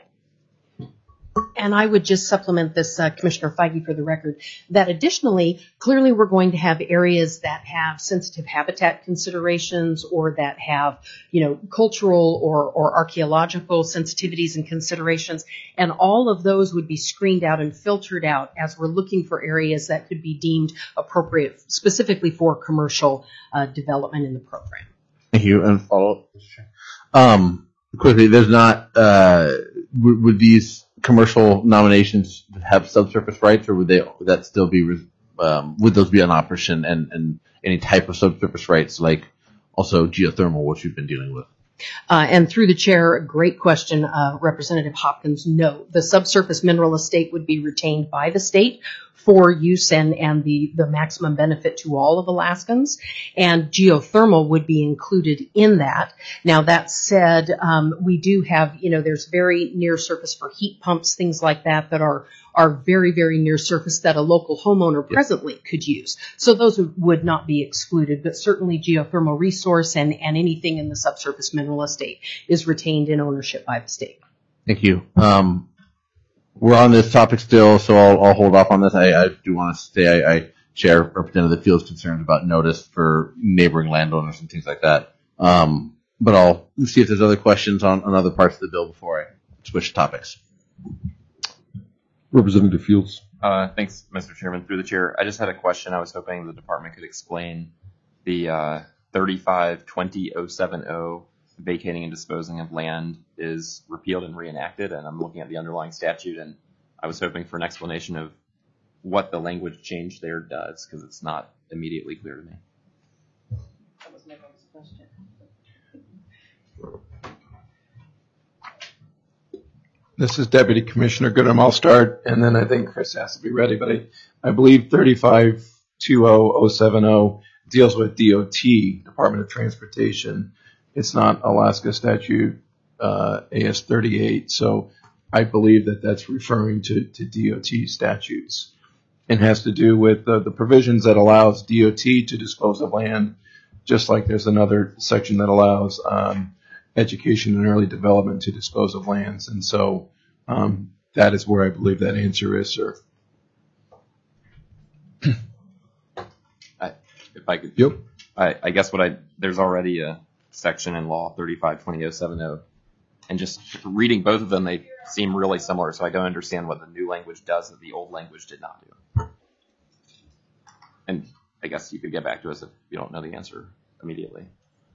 And I would just supplement this, uh, Commissioner Feige, for the record, that additionally, clearly we're going to have areas that have sensitive habitat considerations or that have, you know, cultural or, or archaeological sensitivities and considerations. And all of those would be screened out and filtered out as we're looking for areas that could be deemed appropriate specifically for commercial uh, development in the program. Thank you. And follow up. Um, quickly, there's not, uh, would, would these commercial nominations have subsurface rights, or would they would that still be um, would those be an option, and, and any type of subsurface rights like also geothermal, which you've been dealing with? Uh, and through the chair, great question, uh, Representative Hopkins. No, the subsurface mineral estate would be retained by the state for use and, and the, the maximum benefit to all of Alaskans, and geothermal would be included in that. Now, that said, um, we do have, you know, there's very near surface for heat pumps, things like that, that are are very, very near surface that a local homeowner yes. presently could use. So those would not be excluded, but certainly geothermal resource and, and anything in the subsurface mineral estate is retained in ownership by the state. Thank you. Um, we're on this topic still, so I'll, I'll hold off on this. I, I do want to say I, I Chair Representative Fields' concerns about notice for neighboring landowners and things like that. Um, but I'll see if there's other questions on, on other parts of the bill before I switch topics. Representative Fields. Uh, thanks, Mister Chairman. Through the chair, I just had a question. I was hoping the department could explain the uh, thirty-five twenty oh seven oh vacating and disposing of land is repealed and reenacted, and I'm looking at the underlying statute, and I was hoping for an explanation of what the language change there does, because it's not immediately clear to me. That was my next question. This is Deputy Commissioner Goodrum. I'll start, and then I think Chris has to be ready. But I, I believe thirty-five twenty oh seven oh deals with D O T, Department of Transportation. It's not Alaska statute uh, A S thirty-eight. So I believe that that's referring to, to D O T statutes and has to do with uh, the provisions that allows D O T to dispose of land, just like there's another section that allows um, education and early development to dispose of lands. And so um, that is where I believe that answer is, sir. I, if I could, Yep. I, I guess what I, there's already a section in law thirty-five twenty oh seven oh, and just reading both of them, they seem really similar, so I don't understand what the new language does that the old language did not do. And I guess you could get back to us if you don't know the answer immediately.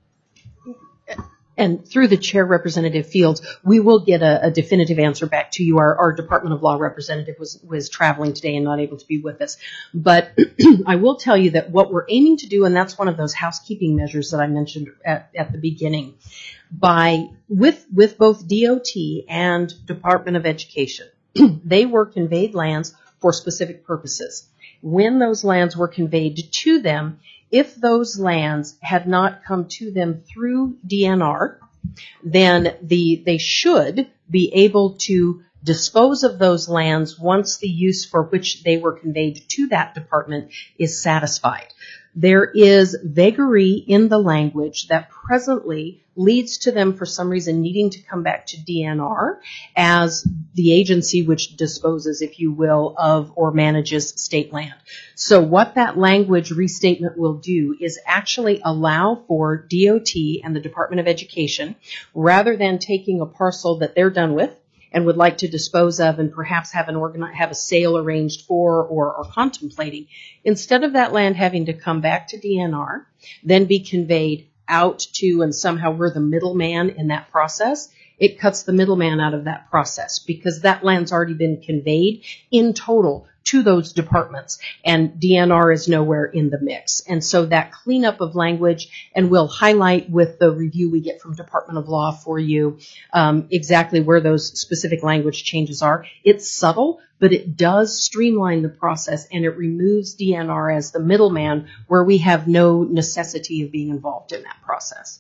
And through the chair, Representative Fields, we will get a, a definitive answer back to you. Our, our Department of Law representative was, was traveling today and not able to be with us. But I will tell you that what we're aiming to do, and that's one of those housekeeping measures that I mentioned at, at the beginning, by with with both D O T and Department of Education, they were conveyed lands for specific purposes. When those lands were conveyed to them, if those lands had not come to them through D N R, then the they should be able to dispose of those lands once the use for which they were conveyed to that department is satisfied. There is vagary in the language that presently leads to them, for some reason, needing to come back to D N R as the agency which disposes, if you will, of or manages state land. So what that language restatement will do is actually allow for D O T and the Department of Education, rather than taking a parcel that they're done with and would like to dispose of and perhaps have an organi- have a sale arranged for or, or contemplating, instead of that land having to come back to D N R, then be conveyed out to, and somehow we're the middleman in that process, it cuts the middleman out of that process because that land's already been conveyed in total to those departments, and D N R is nowhere in the mix. And so that cleanup of language, and we'll highlight with the review we get from Department of Law for you um, exactly where those specific language changes are. It's subtle, but it does streamline the process, and it removes D N R as the middleman where we have no necessity of being involved in that process.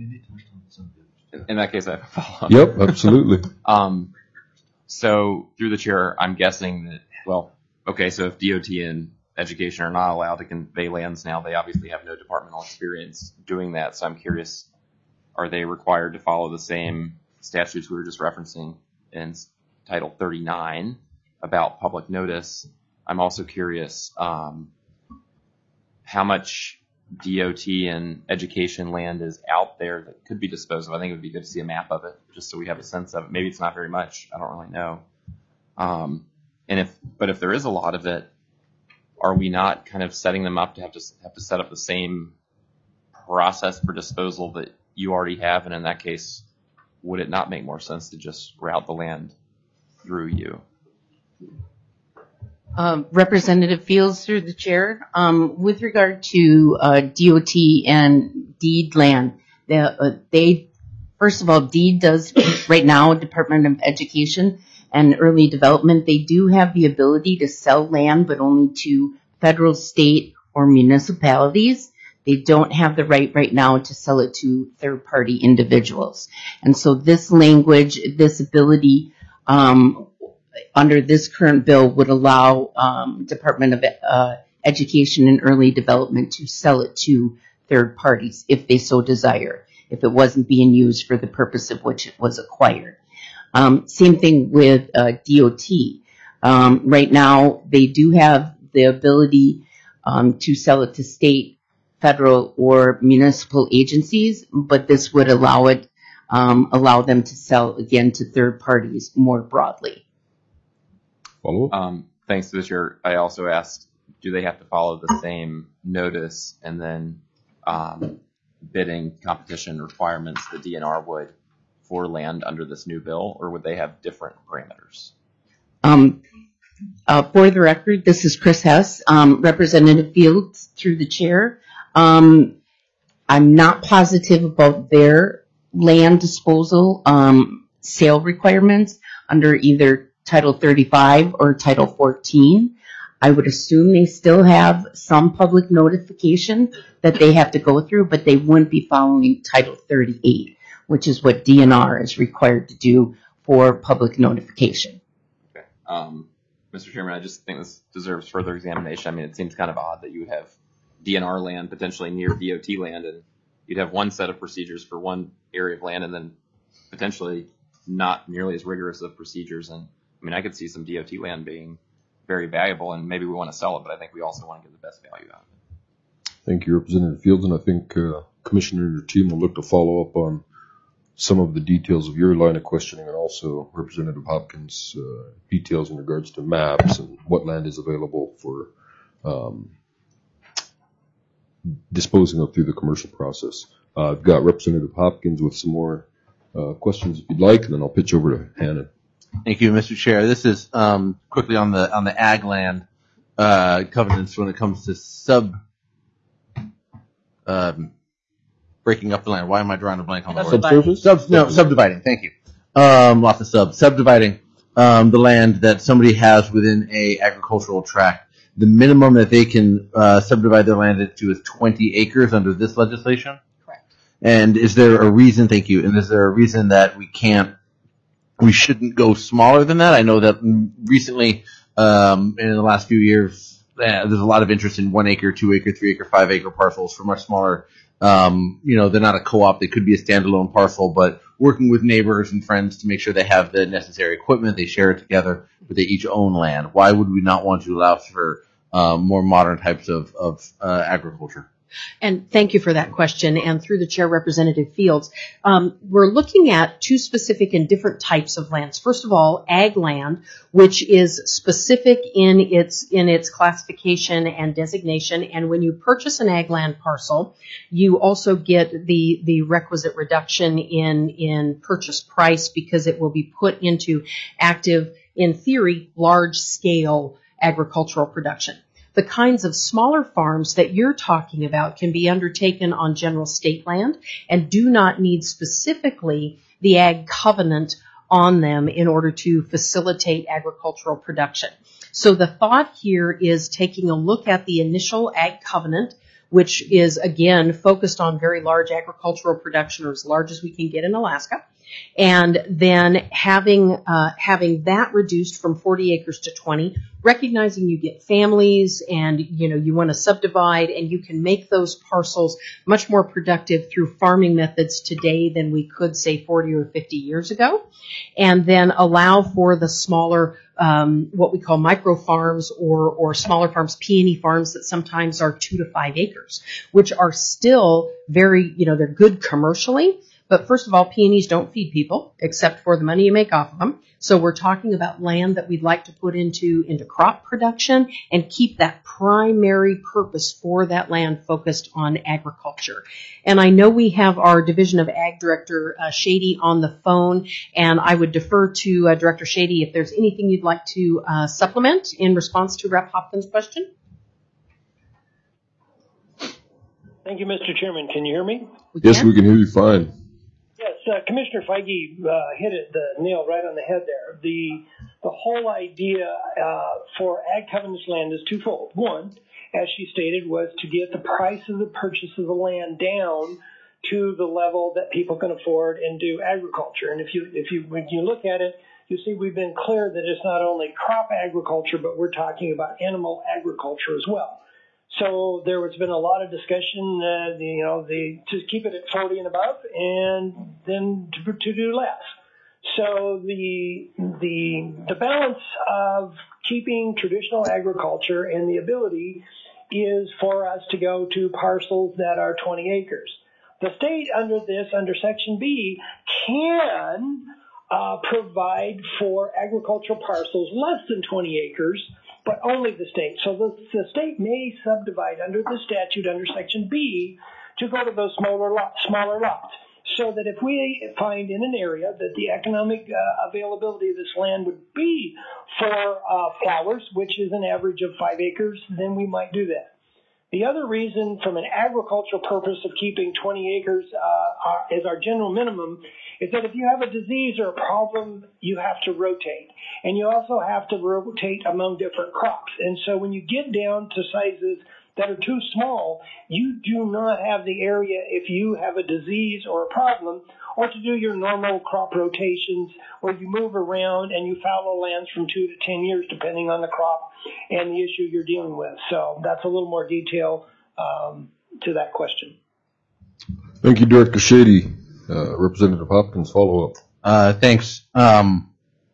In that case, I have a follow-up. Yep, absolutely. Um, so through the chair, I'm guessing that, well, okay, so if D O T and education are not allowed to convey lands now, they obviously have no departmental experience doing that. So I'm curious, are they required to follow the same statutes we were just referencing in Title thirty-nine about public notice? I'm also curious um, how much D O T and education land is out there that could be disposed of. I think it would be good to see a map of it just so we have a sense of it. Maybe it's not very much. I don't really know. Um, And if, but if there is a lot of it, are we not kind of setting them up to have to have to set up the same process for disposal that you already have? And in that case, would it not make more sense to just route the land through you? Um, Representative Fields, through the chair, um, with regard to uh, D O T and deed land, they, uh, they first of all, deed does right now, Department of Education and Early Development, they do have the ability to sell land, but only to federal, state, or municipalities. They don't have the right right now to sell it to third-party individuals. And so this language, this ability um, under this current bill would allow um, Department of uh, Education and Early Development to sell it to third parties if they so desire, if it wasn't being used for the purpose of which it was acquired. Um, same thing with uh, D O T. Um, right now, they do have the ability um, to sell it to state, federal, or municipal agencies, but this would allow it, um, allow them to sell again to third parties more broadly. Follow up? Um, thanks to the chair. I also asked, do they have to follow the same notice and then um, bidding competition requirements the D N R would for land under this new bill, or would they have different parameters? Um, uh, for the record, this is Chris Hess, um, Representative Fields through the chair. Um, I'm not positive about their land disposal um, sale requirements under either Title thirty-five or Title fourteen. I would assume they still have some public notification that they have to go through, but they wouldn't be following Title thirty-eight, which is what D N R is required to do for public notification. Okay. Um, Mister Chairman, I just think this deserves further examination. I mean, it seems kind of odd that you would have D N R land potentially near D O T land, and you'd have one set of procedures for one area of land, and then potentially not nearly as rigorous of procedures. And I mean, I could see some D O T land being very valuable, and maybe we want to sell it, but I think we also want to get the best value out of it. Thank you, Representative Fields, and I think uh, Commissioner and your team will look to follow up on some of the details of your line of questioning, and also Representative Hopkins' uh, details in regards to maps and what land is available for um, disposing of through the commercial process. Uh, I've got Representative Hopkins with some more uh, questions if you'd like, and then I'll pitch over to Hannon. Thank you, Mister Chair. This is um, quickly on the on the ag land uh, covenants when it comes to sub um, breaking up the land. Why am I drawing a blank on the word? Subsurface? Sub, no, subdividing. Thank you. Um, lots of sub subdividing um, the land that somebody has within a agricultural tract. The minimum that they can uh, subdivide their land into is twenty acres under this legislation. Correct. And is there a reason? Thank you. And is there a reason that we can't? We shouldn't go smaller than that. I know that recently, um, in the last few years, uh, there's a lot of interest in one acre, two acre, three acre, five acre parcels for much smaller. Um, you know, they're not a co-op. They could be a standalone parcel, but working with neighbors and friends to make sure they have the necessary equipment, they share it together, but they each own land. Why would we not want to allow for um, more modern types of, of uh, agriculture? And thank you for that question. And through the chair, Representative Fields, um, we're looking at two specific and different types of lands. First of all, ag land, which is specific in its in its classification and designation. And when you purchase an ag land parcel, you also get the the requisite reduction in in purchase price because it will be put into active, in theory, large scale agricultural production. The kinds of smaller farms that you're talking about can be undertaken on general state land and do not need specifically the ag covenant on them in order to facilitate agricultural production. So the thought here is taking a look at the initial ag covenant, which is, again, focused on very large agricultural production, or as large as we can get in Alaska, and then having uh, having that reduced from forty acres to twenty, recognizing you get families and, you know, you want to subdivide, and you can make those parcels much more productive through farming methods today than we could, say, forty or fifty years ago, and then allow for the smaller, um, what we call micro farms or, or smaller farms, peony farms that sometimes are two to five acres, which are still very, you know, they're good commercially. But first of all, peonies don't feed people except for the money you make off of them. So we're talking about land that we'd like to put into, into crop production and keep that primary purpose for that land focused on agriculture. And I know we have our Division of Ag Director uh, Shady on the phone, and I would defer to uh, Director Shady if there's anything you'd like to uh, supplement in response to Representative Hopkins' question. Thank you, Mister Chairman. Can you hear me? We Yes, can? we can hear you fine. Yes, uh, Commissioner Feige uh, hit it the nail right on the head there. The the whole idea uh, for ag covenants land is twofold. One, as she stated, was to get the price of the purchase of the land down to the level that people can afford and do agriculture. And if you if you when you look at it, you see we've been clear that it's not only crop agriculture, but we're talking about animal agriculture as well. So there has been a lot of discussion, uh, the, you know, the to keep it at forty and above, and then to, to do less. So the the the balance of keeping traditional agriculture and the ability is for us to go to parcels that are twenty acres. The state under this, under Section B, can uh, provide for agricultural parcels less than twenty acres, but only the state. So the, the state may subdivide under the statute under Section B to go to those smaller lots, smaller lots. So that if we find in an area that the economic uh, availability of this land would be for uh, flowers, which is an average of five acres, then we might do that. The other reason from an agricultural purpose of keeping twenty acres uh, are, as our general minimum is that if you have a disease or a problem, you have to rotate. And you also have to rotate among different crops. And so when you get down to sizes that are too small, you do not have the area if you have a disease or a problem, or to do your normal crop rotations where you move around and you fallow lands from two to ten years depending on the crop and the issue you're dealing with. So that's a little more detail um, to that question. Thank you, Director Shady. Uh, Representative Hopkins, follow up. Uh, thanks. Um,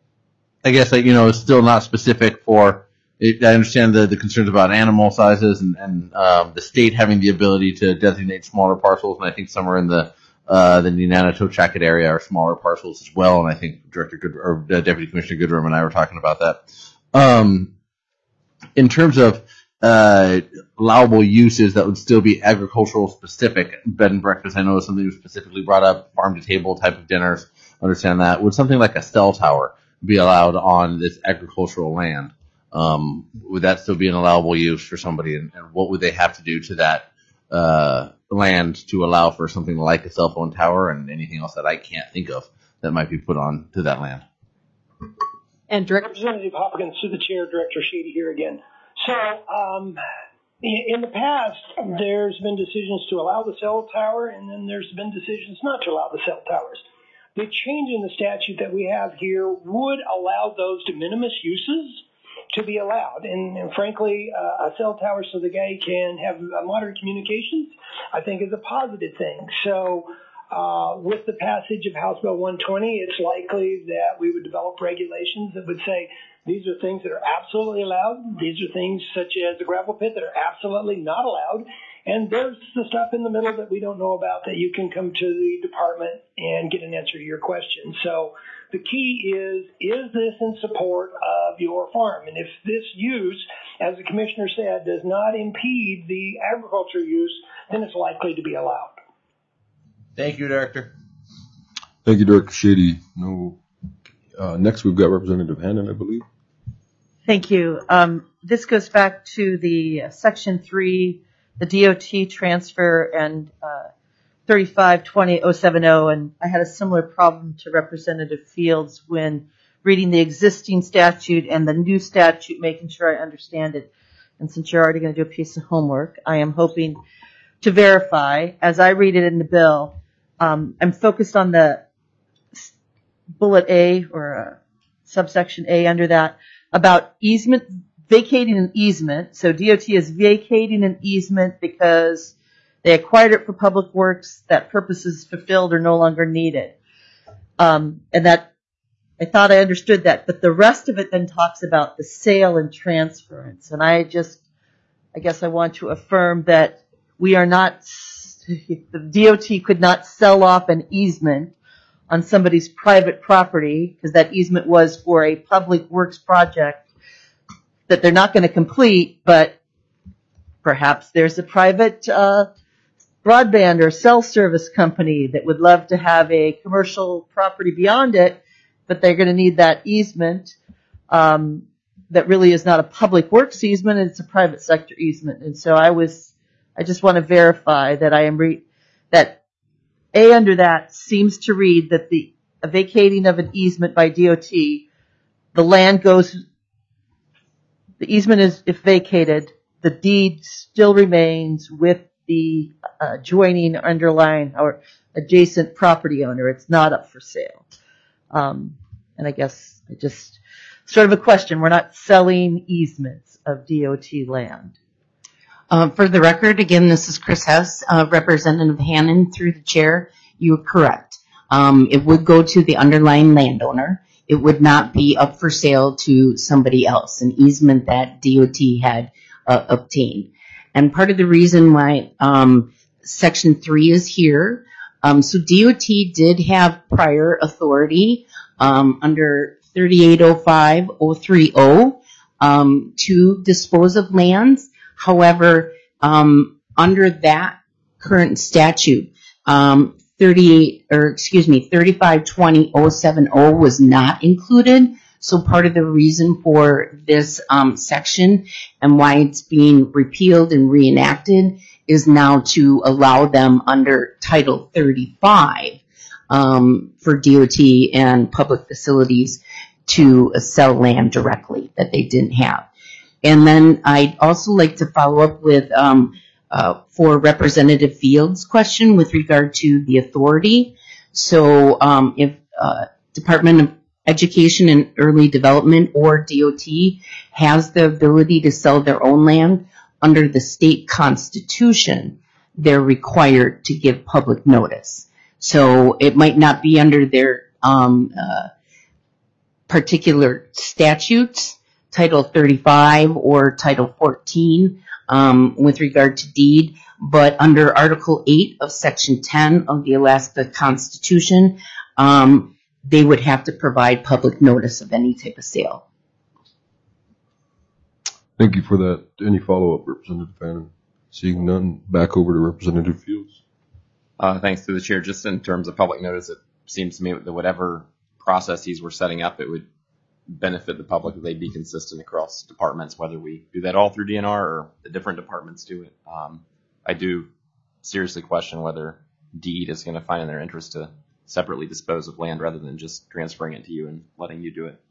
I guess, like, you know, it's still not specific for, it, I understand the, the concerns about animal sizes and, and um, the state having the ability to designate smaller parcels, and I think somewhere in the uh, the Nenana-Tochacket area are smaller parcels as well, and I think Director Good, or uh, Deputy Commissioner Goodrum and I were talking about that. Um, in terms of uh, allowable uses that would still be agricultural specific, bed and breakfast, I know is something that was specifically brought up, farm to table type of dinners, understand that. Would something like a cell tower be allowed on this agricultural land? Um, would that still be an allowable use for somebody, and, and what would they have to do to that uh, land to allow for something like a cell phone tower and anything else that I can't think of that might be put on to that land? And Director Representative Hopkins, to the chair, Director Shady here again. So um, in the past, there's been decisions to allow the cell tower, and then there's been decisions not to allow the cell towers. The change in the statute that we have here would allow those de minimis uses to be allowed. And, and frankly, uh, a cell tower so the guy can have uh, modern communications, I think is a positive thing. So uh, with the passage of House Bill one twenty, it's likely that we would develop regulations that would say these are things that are absolutely allowed. These are things such as the gravel pit that are absolutely not allowed. And there's the stuff in the middle that we don't know about that you can come to the department and get an answer to your question. So the key is, is this in support of your farm? And if this use, as the commissioner said, does not impede the agriculture use, then it's likely to be allowed. Thank you, Director. Thank you, Director Shady. No. Uh, next, we've got Representative Hannon, I believe. Thank you. Um, this goes back to the uh, Section three, the D O T transfer, and uh, thirty-five twenty oh seventy, and I had a similar problem to Representative Fields when reading the existing statute and the new statute, making sure I understand it. And since you're already going to do a piece of homework, I am hoping to verify, as I read it in the bill, um, I'm focused on the bullet A or uh, subsection A under that about easement, vacating an easement. So D O T is vacating an easement because they acquired it for public works. That purpose is fulfilled or no longer needed. Um, and that, I thought I understood that, but the rest of it then talks about the sale and transference. And I just, I guess I want to affirm that we are not, the D O T could not sell off an easement on somebody's private property because that easement was for a public works project that they're not going to complete, but perhaps there's a private uh, broadband or cell service company that would love to have a commercial property beyond it, but they're going to need that easement um, that really is not a public works easement, it's a private sector easement. And so I was, I just want to verify that I am re- that A under that seems to read that the a vacating of an easement by D O T, the land goes, the easement is, if vacated, the deed still remains with the uh, adjoining, underlying, or adjacent property owner. It's not up for sale. Um, and I guess I just, sort of a question. We're not selling easements of D O T land. Uh, for the record, again, this is Chris Hess, uh, Representative Hannon, through the chair. You are correct. Um, it would go to the underlying landowner. It would not be up for sale to somebody else, an easement that D O T had uh, obtained. And part of the reason why um, Section three is here, um, so D O T did have prior authority um, under thirty-eight oh five oh three oh um, to dispose of lands. However, um, under that current statute, um, thirty-eight or excuse me, thirty-five twenty oh seven oh was not included. So part of the reason for this um, section and why it's being repealed and reenacted is now to allow them under Title thirty-five um, for D O T and public facilities to uh, sell land directly that they didn't have. And then I'd also like to follow up with um, uh, for Representative Fields' question with regard to the authority. So um, if uh, Department of Education and Early Development or D O T has the ability to sell their own land under the state constitution, they're required to give public notice. So it might not be under their um, uh, particular statutes, Title thirty-five or Title fourteen um, with regard to deed, but under Article eight of Section ten of the Alaska Constitution, um, they would have to provide public notice of any type of sale. Thank you for that. Any follow-up, Representative Fannin? Seeing none, back over to Representative Fields. Uh, thanks to the chair. Just in terms of public notice, it seems to me that whatever processes we're setting up, it would benefit the public if they'd be consistent across departments, whether we do that all through D N R or the different departments do it. Um, I do seriously question whether deed is going to find in their interest to separately dispose of land rather than just transferring it to you and letting you do it.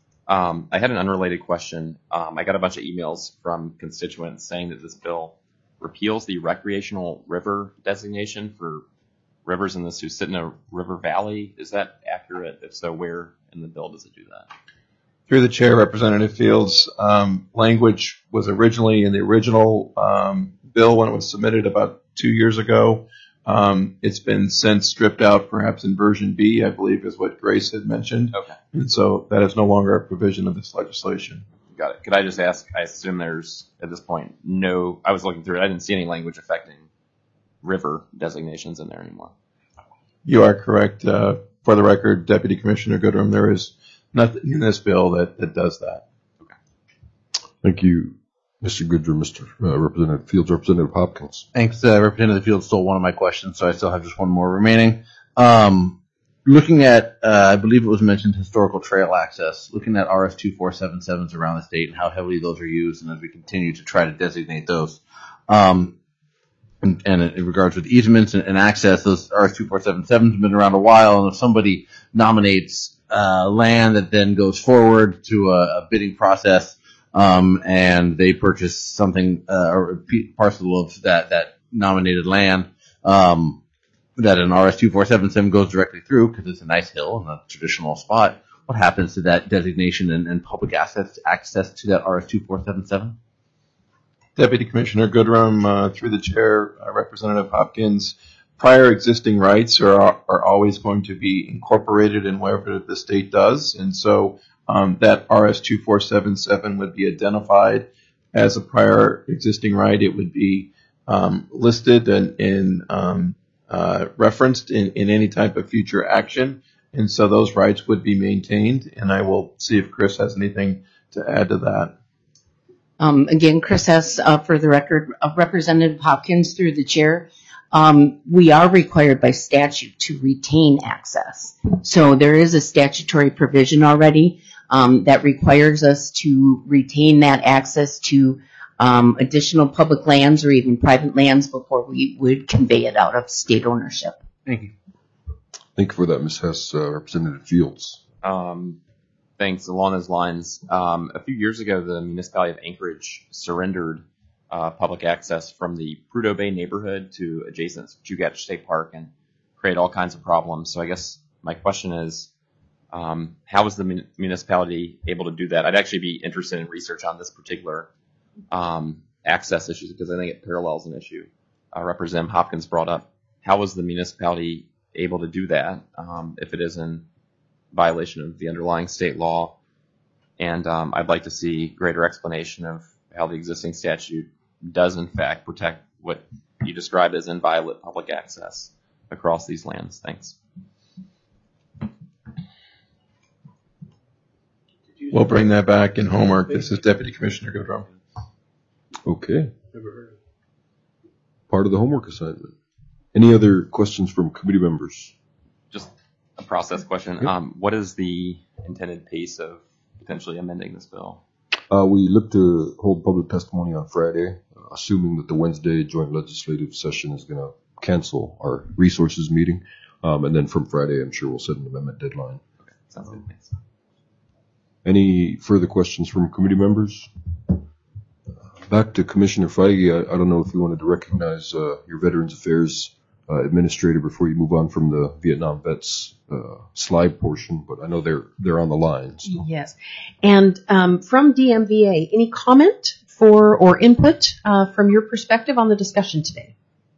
Um, I had an unrelated question. Um, I got a bunch of emails from constituents saying that this bill repeals the recreational river designation for rivers in the Susitna River Valley. Is that accurate? If so, where in the bill does it do that? Through the chair, Representative Fields, um, language was originally in the original um, bill when it was submitted about two years ago. Um, it's been since stripped out, perhaps in version B, I believe is what Grace had mentioned. Okay. And so that is no longer a provision of this legislation. Got it. Could I just ask, I assume there's, at this point, no, I was looking through it, I didn't see any language affecting river designations in there anymore. You are correct. Uh, for the record, Deputy Commissioner Goodrum, there is nothing in this bill that, that does that. Okay. Thank you, Mister Goodrum. Mister Uh, Representative Fields, Representative Hopkins. Thanks, uh, Representative Fields stole one of my questions, so I still have just one more remaining. Um, looking at, uh, I believe it was mentioned, historical trail access, looking at R S two four seven sevens around the state and how heavily those are used, and as we continue to try to designate those. Um, and, and in regards with easements and, and access, those R S two four seven sevens have been around a while, and if somebody nominates uh, land that then goes forward to a, a bidding process, Um, and they purchase something, uh, or a parcel of that, that nominated land, um, that an R S two four seven seven goes directly through because it's a nice hill and a traditional spot. What happens to that designation and, and public access, access to that R S two four seven seven? Deputy Commissioner Goodrum, uh, through the chair, uh, Representative Hopkins, prior existing rights are, are always going to be incorporated in whatever the state does. And so, Um, that R S two four seven seven would be identified as a prior existing right. It would be um, listed and, and um, uh, referenced in, in any type of future action. And so those rights would be maintained. And I will see if Chris has anything to add to that. Um, again, Chris S., uh, for the record, uh, Representative Hopkins through the chair. Um, we are required by statute to retain access. So there is a statutory provision already um, that requires us to retain that access to um, additional public lands or even private lands before we would convey it out of state ownership. Thank you. Thank you for that, Miz Hess. Uh, Representative Fields. Um, thanks. Along those lines, um, a few years ago, the municipality of Anchorage surrendered Uh, public access from the Prudhoe Bay neighborhood to adjacent Chugach State Park and create all kinds of problems. So I guess my question is, um, how is the mun- municipality able to do that? I'd actually be interested in research on this particular um, access issue because I think it parallels an issue uh, Representative Hopkins brought up. How was the municipality able to do that um, if it is in violation of the underlying state law? And um, I'd like to see greater explanation of how the existing statute does in fact protect what you described as inviolate public access across these lands. Thanks. We'll bring that back in homework. This is Deputy Commissioner Goodrum. Okay. Part of the homework assignment. Any other questions from committee members? Just a process question. Yep. Um, what is the intended pace of potentially amending this bill? Uh, we look to hold public testimony on Friday, uh, assuming that the Wednesday joint legislative session is going to cancel our resources meeting. Um, and then from Friday, I'm sure we'll set an amendment deadline. Okay, sounds good. Thanks. Any further questions from committee members? Back to Commissioner Feige. I, I don't know if you wanted to recognize uh, your Veterans Affairs uh, Administrator before you move on from the Vietnam Vets uh, slide portion, but I know they're they're on the line. So. Yes. And um, from D M V A, any comment for or input uh, from your perspective on the discussion today?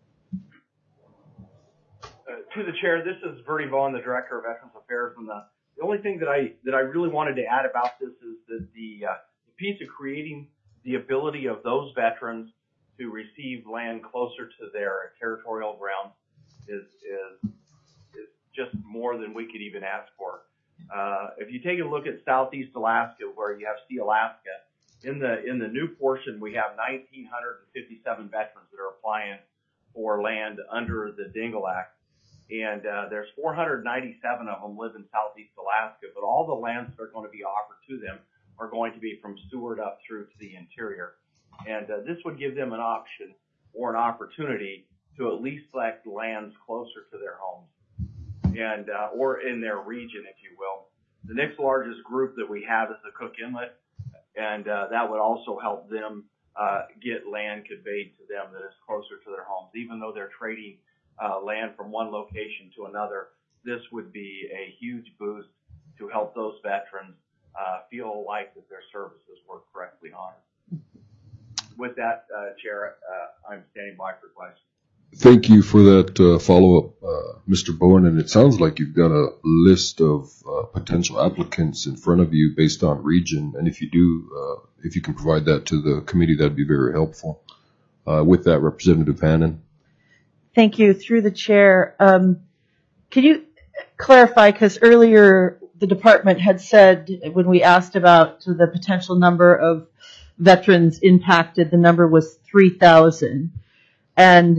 Uh, to the chair, this is Verdi Vaughn, the Director of Veterans Affairs, and the, the only thing that I that I really wanted to add about this is that the, uh, the piece of creating the ability of those veterans to receive land closer to their territorial ground is is is just more than we could even ask for. Uh, if you take a look at Southeast Alaska, where you have See Alaska, in the in the new portion we have one thousand nine hundred fifty-seven veterans that are applying for land under the Dingle Act, and uh, there's four hundred ninety-seven of them live in Southeast Alaska, but all the lands that are going to be offered to them are going to be from Seward up through to the interior. And uh, this would give them an option or an opportunity to at least select lands closer to their homes and uh, or in their region, if you will. The next largest group that we have is the Cook Inlet, and uh, that would also help them uh, get land conveyed to them that is closer to their homes. Even though they're trading uh, land from one location to another, this would be a huge boost to help those veterans Uh, feel like that their services were correctly honored. With that, uh, Chair, uh, I'm standing by for questions. Thank you for that uh, follow-up, uh, Mister Bowen. And it sounds like you've got a list of uh, potential applicants in front of you based on region. And if you do, uh, if you can provide that to the committee, that'd be very helpful. Uh, with that, Representative Hannan. Thank you. Through the chair, um, can you clarify, because earlier the department had said when we asked about the potential number of veterans impacted, the number was three thousand. And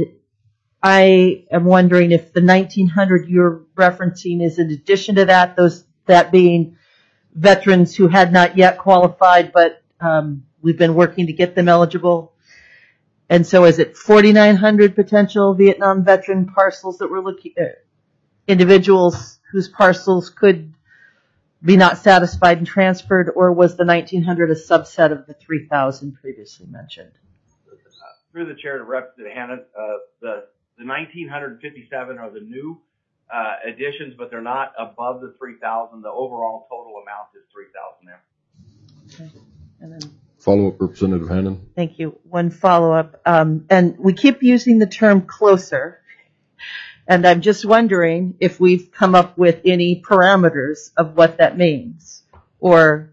I am wondering if the nineteen hundred you're referencing is in addition to that, those that being veterans who had not yet qualified, but um, we've been working to get them eligible. And so is it forty-nine hundred potential Vietnam veteran parcels that we're looking at, individuals whose parcels could be not satisfied and transferred, or was the nineteen hundred a subset of the three thousand previously mentioned? Uh, through the chair to Representative Hannan, uh, the, the nineteen fifty-seven are the new uh, additions, but they're not above the three thousand. The overall total amount is three thousand there. Okay. And then Follow-up, Representative Hannan. thank you. One follow-up. Um, and we keep using the term closer. And I'm just wondering if we've come up with any parameters of what that means. Or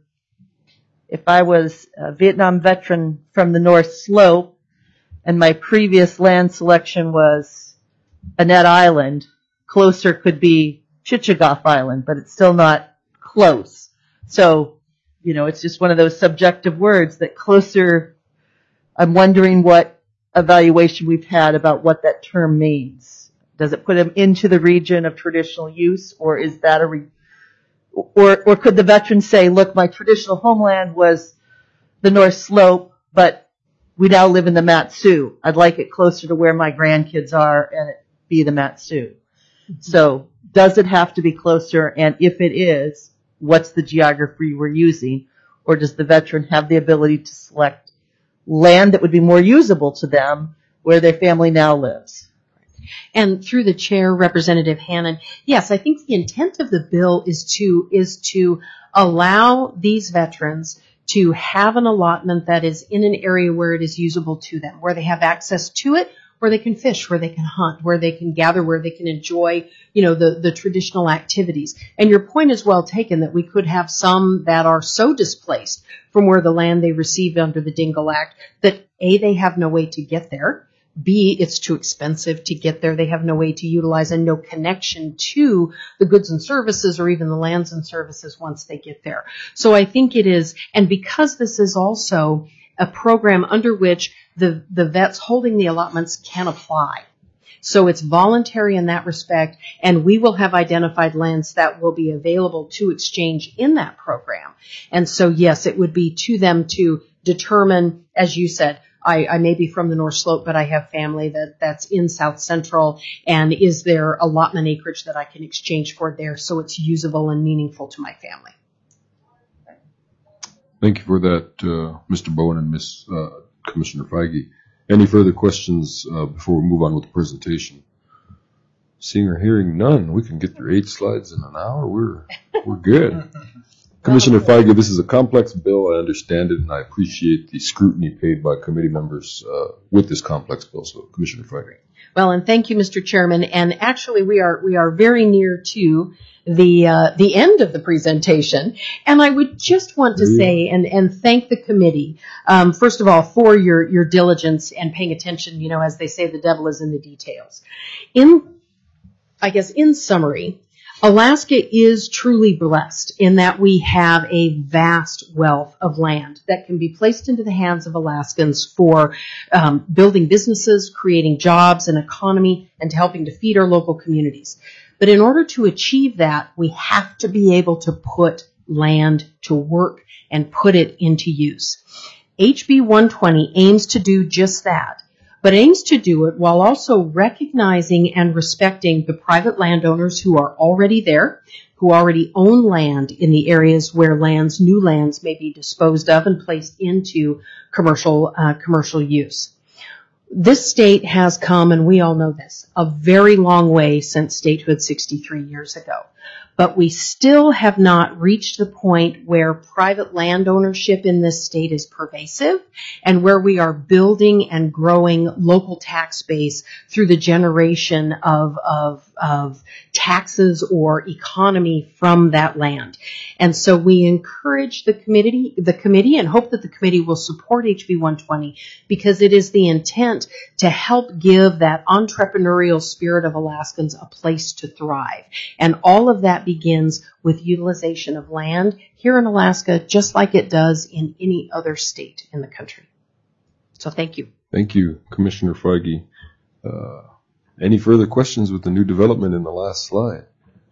if I was a Vietnam veteran from the North Slope and my previous land selection was Annette Island, closer could be Chichagof Island, but it's still not close. So, you know, it's just one of those subjective words that closer, I'm wondering what evaluation we've had about what that term means. Does it put them into the region of traditional use, or is that a, re- or or could the veteran say, look, my traditional homeland was the North Slope, but we now live in the Mat-Su. I'd like it closer to where my grandkids are, and it be the Mat-Su. So does it have to be closer? And if it is, what's the geography we're using? Or does the veteran have the ability to select land that would be more usable to them where their family now lives? And through the chair, Representative Hannan, yes, I think the intent of the bill is to is to allow these veterans to have an allotment that is in an area where it is usable to them, where they have access to it, where they can fish, where they can hunt, where they can gather, where they can enjoy, you know, the, the traditional activities. And your point is well taken that we could have some that are so displaced from where the land they received under the Dingle Act that A, they have no way to get there. B, it's too expensive to get there. They have no way to utilize and no connection to the goods and services or even the lands and services once they get there. So I think it is, and because this is also a program under which the, the vets holding the allotments can apply. So it's voluntary in that respect, and we will have identified lands that will be available to exchange in that program. And so, yes, it would be to them to determine, as you said, I, I may be from the North Slope, but I have family that, that's in South Central, and is there allotment acreage that I can exchange for there so it's usable and meaningful to my family? Thank you for that, uh, Mister Bowen and Miz Uh, Commissioner Feige. Any further questions uh, before we move on with the presentation? Seeing or hearing none, we can get through eight slides in an hour. We're we're good. Commissioner Feige, this is a complex bill. I understand it, and I appreciate the scrutiny paid by committee members uh, with this complex bill. So, Commissioner Feige. Well, and thank you, Mister Chairman. And actually, we are we are very near to the uh, the end of the presentation, and I would just want to say and and thank the committee um, first of all for your your diligence and paying attention. You know, as they say, the devil is in the details. In I guess in summary, Alaska is truly blessed in that we have a vast wealth of land that can be placed into the hands of Alaskans for um, building businesses, creating jobs and economy, and helping to feed our local communities. But in order to achieve that, we have to be able to put land to work and put it into use. H B one twenty aims to do just that, but aims to do it while also recognizing and respecting the private landowners who are already there, who already own land in the areas where lands, new lands may be disposed of and placed into commercial, uh, commercial use. This state has come, and we all know this, a very long way since statehood sixty-three years ago. But we still have not reached the point where private land ownership in this state is pervasive and where we are building and growing local tax base through the generation of, of, of taxes or economy from that land. And so we encourage the committee, the committee and hope that the committee will support H B one twenty because it is the intent to help give that entrepreneurial spirit of Alaskans a place to thrive. And all of that begins with utilization of land here in Alaska, just like it does in any other state in the country. So thank you. Thank you, Commissioner Feige. Uh, any further questions with the new development in the last slide?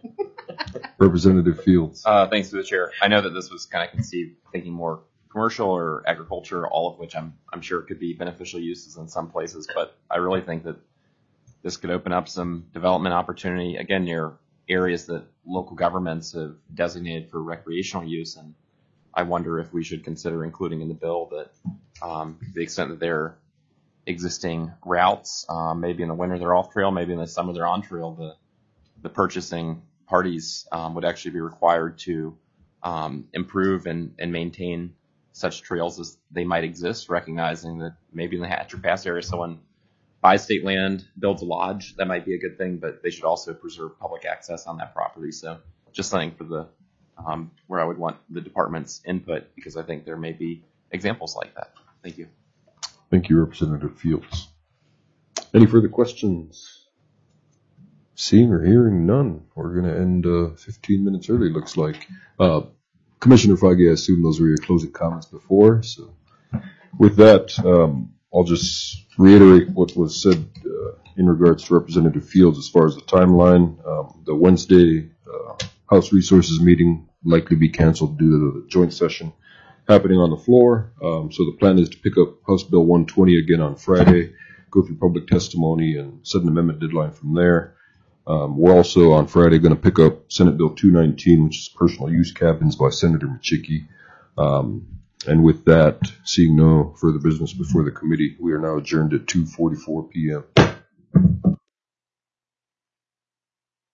Representative Fields. Uh, thanks to the chair. I know that this was kind of conceived thinking more commercial or agriculture, all of which I'm I'm sure could be beneficial uses in some places, but I really think that this could open up some development opportunity, again, near areas that local governments have designated for recreational use, and I wonder if we should consider including in the bill that um, to the extent that they're existing routes, um, maybe in the winter they're off trail, maybe in the summer they're on trail, the the purchasing parties um, would actually be required to um, improve and, and maintain such trails as they might exist, recognizing that maybe in the Hatcher Pass area someone buys state land, builds a lodge, that might be a good thing, but they should also preserve public access on that property. So just something for the um, where I would want the department's input, because I think there may be examples like that. Thank you. Thank you, Representative Fields. Any further questions? Seeing or hearing none, we're going to end uh, fifteen minutes early, looks like. Uh, Commissioner Feige, I assume those were your closing comments before. So with that, um, I'll just reiterate what was said uh, in regards to Representative Fields as far as the timeline. Um, the Wednesday uh, House Resources meeting likely be canceled due to the joint session happening on the floor. Um, so the plan is to pick up House Bill one twenty again on Friday, go through public testimony, and set an amendment deadline from there. Um, we're also on Friday going to pick up Senate Bill two nineteen, which is personal use cabins by Senator Machicki. Um, and with that, seeing no further business before the committee, we are now adjourned at two forty-four p.m.